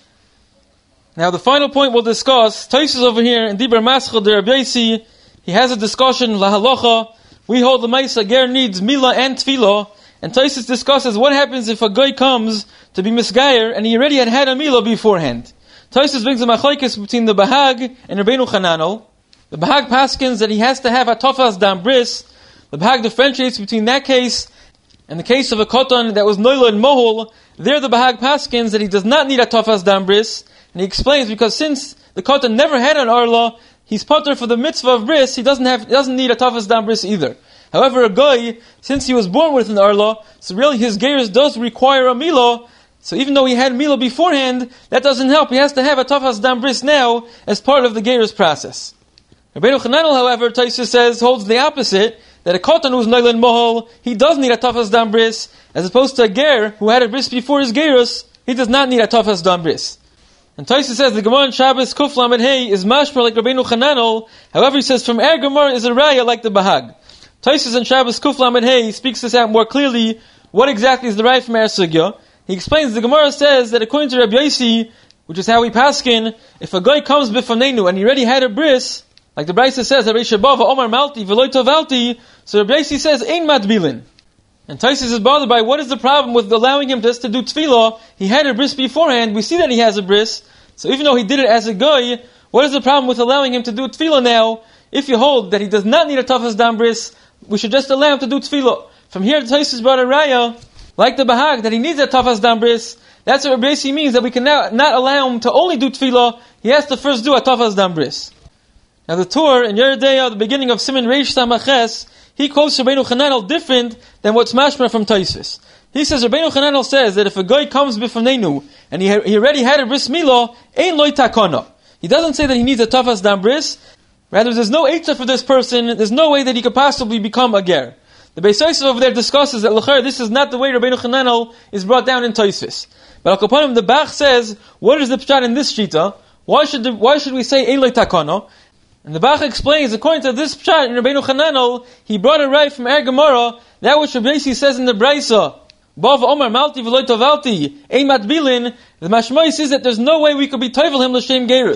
Now the final point we'll discuss, Tosfos over here in Diber Maschel der Rabbi Yosi, he has a discussion, lahalacha. We hold the Maisa ger needs mila and tefillah, and Tosfos discusses what happens if a guy comes to be misgayer and he already had had a mila beforehand. Tosfos brings a machlokes between the Bahag and Rabbeinu Chananel. The Bahag paskins that he has to have a tofas dam bris. The Bahag differentiates between that case and the case of a koton that was noila and mohol. There the Bahag paskins that he does not need a tofas dam bris. And he explains because since the koton never had an arla, he's potter for the mitzvah of bris. He doesn't have, doesn't need a tofas dam bris either. However, a guy, since he was born with an arla, so really his gerus does require a milah. So even though he had milah beforehand, that doesn't help. He has to have a tofas dam bris now as part of the gerus process. Rabbeinu Chananel, however, Tosfos says holds the opposite, that a koton who's noilan mohol, he does need a tofas dam bris, as opposed to a ger who had a bris before his gerus, he does not need a tofas dam bris. And Tosfos says the Gemara in Shabbos Kuf Lamed Hey is mashma like Rabbeinu Chananel. However, he says from our Gemara is a raya like the Bahag. Tosfos in Shabbos Kuf Lamed Hey speaks this out more clearly. What exactly is the raya from our sugya? He explains the Gemara says that according to Rabbi Yosi, which is how we paskin, if a guy comes b'fanenu and he already had a bris, like the Brisa says, Rabbi Shabava Omar Malti V'loy Tovalti, so Rabbi Yosi says ein matbilin. And Tosfos is bothered by what is the problem with allowing him just to do tefillah. He had a bris beforehand. We see that he has a bris. So even though he did it as a guy, what is the problem with allowing him to do tefillah now? If you hold that he does not need a tofas dam bris, we should just allow him to do tefillah. From here, Tosfos brought a raya, like the Bahag, that he needs a tofas dam bris. That's what Rabbi Yosi means, that we can now not allow him to only do tefillah. He has to first do a tofas dam bris. Now the Tur in Yeridea, the beginning of Siman Reish Samaches, he quotes Rabbeinu Chananel different than what's mashma from Tosfos. He says Rabbeinu Chananel says that if a guy comes b'fanenu and he, he already had a bris milah, ein loy takana. He doesn't say that he needs a tofas dam bris. Rather, there's no eitzah for this person. There's no way that he could possibly become a ger. The Beis Yosef over there discusses that l'chayr, this is not the way Rabbeinu Chananel is brought down in Tosfos. But al kaponim, the Bach says, what is the pshat in this shita? Why should the, why should we say ein loy takana? And the Bach explains, according to this pshat in Rabbeinu Chananel, he brought a right from Er Gemara, that which Rabbi Yosi says in the Brisa, Bav Omar Malti V'loy Tovalti, Ein Matbilin, the Mashmai says that there's no way we could be toivel him l'shem gerus.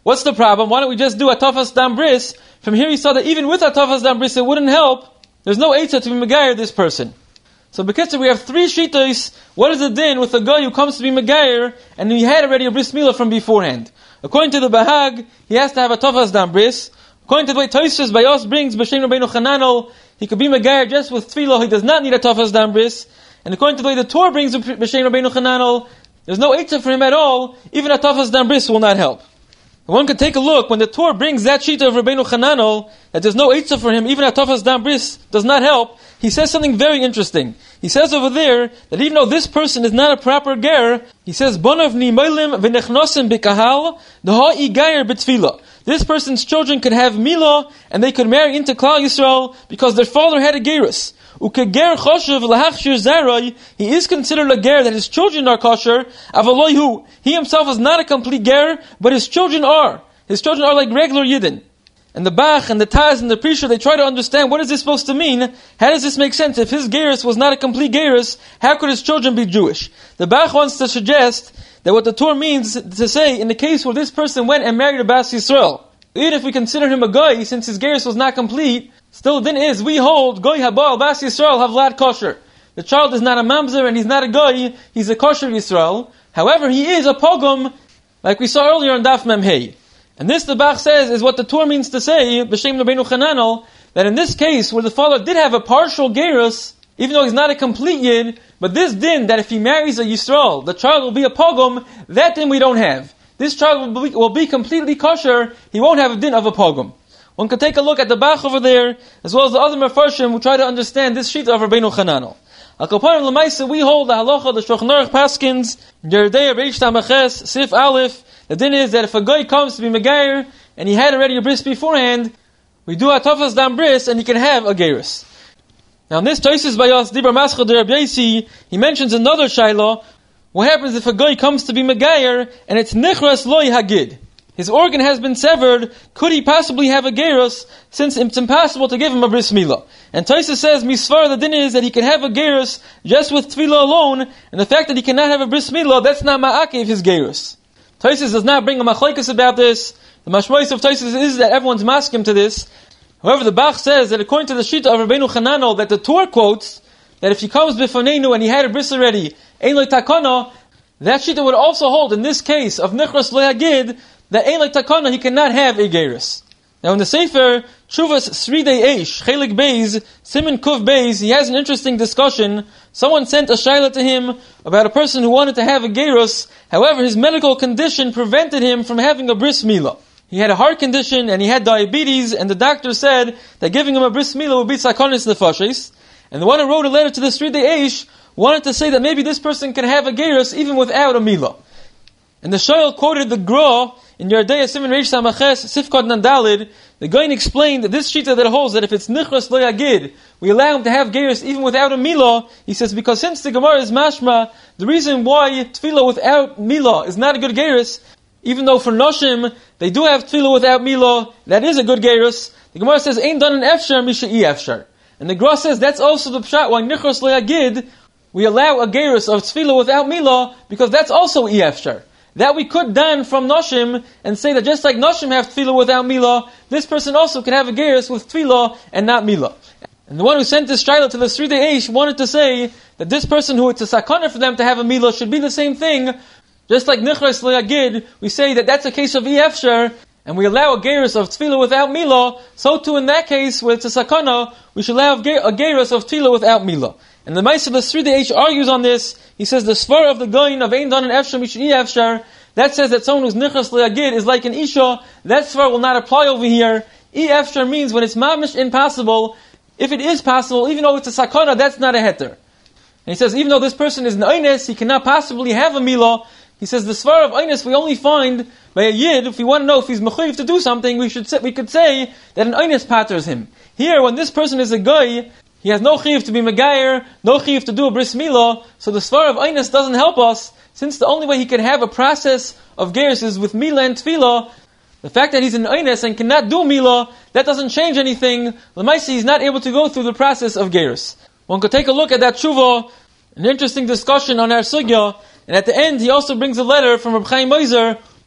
What's the problem? Why don't we just do Atafas Dam Bris? From here he saw that even with Atafas Dam Bris it wouldn't help. There's no Eitzah to be Megayer this person. So because we have three Shitos, what is the din with a guy who comes to be Megayer and he had already a Bris Milah from beforehand? According to the Bahag, he has to have Atafas Dam Bris. According to the way Tosfos Bayos brings, B'Shem Rabbeinu Chananel, he could be Megayer just with Tefillah, he does not need Atafas Dam Bris. And according to the way the Torah brings B'Shem Rabbeinu Chananel, there's no Eitzah for him at all, even Atafas Dam Bris will not help. One could take a look, when the Torah brings that sheet of Rabbeinu Chananel, that there's no Eitzah for him, even Atafas Dam Bris does not help, he says something very interesting. He says over there, that even though this person is not a proper ger, he says, Bonav ni'molim v'nechnosim b'kahal, d'ha'i gayer b'tfilah. This person's children could have milah, and they could marry into Klal Yisrael, because their father had a gerus. Ukeger choshev lahachshir zarai, he is considered a ger that his children are kosher. Avaloihu, he himself is not a complete ger, but his children are. His children are like regular Yidden. And the Bach and the Taz and the Prisha, they try to understand what is this supposed to mean. How does this make sense? If his gerus was not a complete gerus, how could his children be Jewish? The Bach wants to suggest that what the Torah means to say, in the case where this person went and married a Bas Yisrael, even if we consider him a goy, since his gerus was not complete, still the din is, we hold, goy habal, Bas Yisrael, have lad kosher. The child is not a mamzer and he's not a goy, he's a kosher Yisrael. However, he is a pogrom, like we saw earlier in Daf Mem Hey. And this, the Bach says, is what the Torah means to say, B'Shem Rabbeinu Chananel, that in this case, where the father did have a partial gerus, even though he's not a complete Yid, but this din, that if he marries a Yisrael, the child will be a pogrom, that din we don't have. This child will be, will be completely kosher, he won't have a din of a pogrom. One could take a look at the Bach over there, as well as the other Mefarshim who try to understand this sheet of Rabbeinu Chananel. Al Kaparim L'maisa, we hold the halacha, the Shulchan Aruch Paskins, Yerdei Reish Tamaches, Sif Aleph. The din is that if a guy comes to be Megayer, and he had already a bris beforehand, we do Atafas Dam Bris, and he can have a gerus. Now in this Tosfos Bayos Dibur Maschel de Rabbi Yosi, he mentions another Shaila. What happens if a guy comes to be Megayer, and it's Nichras Loi Hagid? His organ has been severed, could he possibly have a gerus, since it's impossible to give him a bris milah? And Tosfos says, Misvar, the din is that he can have a gerus just with tefillah alone, and the fact that he cannot have a bris milah, that's not ma'akev his gerus. Tosfos does not bring a machlokes about this. The mashmois of Tosfos is that everyone's maskim to this. However, the Bach says that according to the Shita of Rabbeinu Chananel, that the Torah quotes, that if he comes bifanenu and he had a bris already, ein lo takana, that Shita would also hold in this case of Nichras Lo Hagid, that ein like takana, he cannot have a gerus. Now in the Sefer, Shuvas Sridei Eish, Chelik Beis, Siman Kuv Beis, he has an interesting discussion. Someone sent a shaila to him about a person who wanted to have a gerus, however his medical condition prevented him from having a bris milah. He had a heart condition and he had diabetes, and the doctor said that giving him a bris milah would be tzakonis nefashis. And the one who wrote a letter to the Sridei Eish wanted to say that maybe this person can have a gerus even without a milah. And the shail quoted the Gra in Yerdei Siman Reish Samaches Sifkot Nandalid. The Gaon explained that this shita that holds that if it's Nichras Lo Yagid, we allow him to have gerus even without a milah. He says because since the Gemara is mashma, the reason why tefillah without milah is not a good gerus, even though for noshim they do have tefillah without milah, that is a good gerus. The Gemara says ain't done an efshar misha i efshar, and the Gra says that's also the pshat why Nichras Lo Yagid we allow a gerus of tefillah without milah, because that's also i efshar. That we could dan from Noshim and say that just like Noshim have tefillah without milah, this person also can have a gerus with tefillah and not milah. And the one who sent this shayla to the Sridei Eish wanted to say that this person who it's a sakana for them to have a milah should be the same thing. Just like Nichras Lo Yagid, we say that that's a case of Efshar, and we allow a gerus of tefillah without milah, so too in that case where it's a sakana, we should allow a gerus of tefillah without milah. And the Maisa of the Sridei Eish argues on this. He says the svar of the Gaon of Ein Dan and Efshar Mishri Efshar, that says that someone who's Nichras Lo Yagid is like an Isha, that svar will not apply over here. I Efshar means when it's mamish impossible, if it is possible, even though it's a sakana, that's not a heter. And he says even though this person is an Eines, he cannot possibly have a milah. He says the svar of Eines we only find by a Yid. If we want to know if he's mechuyev to do something, we should say, we could say that an Eines patters him. Here, when this person is a guy, he has no chiyuv to be megayer, no chiyuv to do a bris milah, so the svar of Eines doesn't help us, since the only way he can have a process of gerus is with milah and tefillah. The fact that he's an Eines and cannot do milah, that doesn't change anything. L'maisi, he's not able to go through the process of gerus. One could take a look at that tshuva, an interesting discussion on our sugya, and at the end he also brings a letter from Reb Chaim Moser,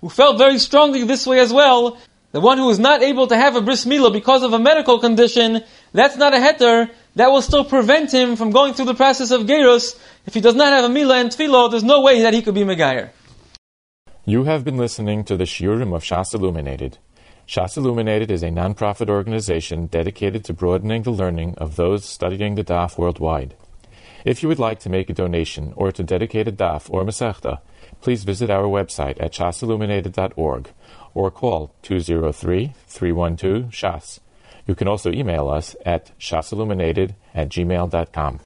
who felt very strongly this way as well. The one who is not able to have a bris milah because of a medical condition, that's not a heter. That will still prevent him from going through the process of gerus. If he does not have a milah and tefillah, there's no way that he could be megayer. You have been listening to the Shiurim of Shas Illuminated. Shas Illuminated is a non-profit organization dedicated to broadening the learning of those studying the daf worldwide. If you would like to make a donation or to dedicate a daf or masechta, please visit our website at shas illuminated dot org or call two zero three, three one two, S H A S. You can also email us at shasilluminated at gmail dot com.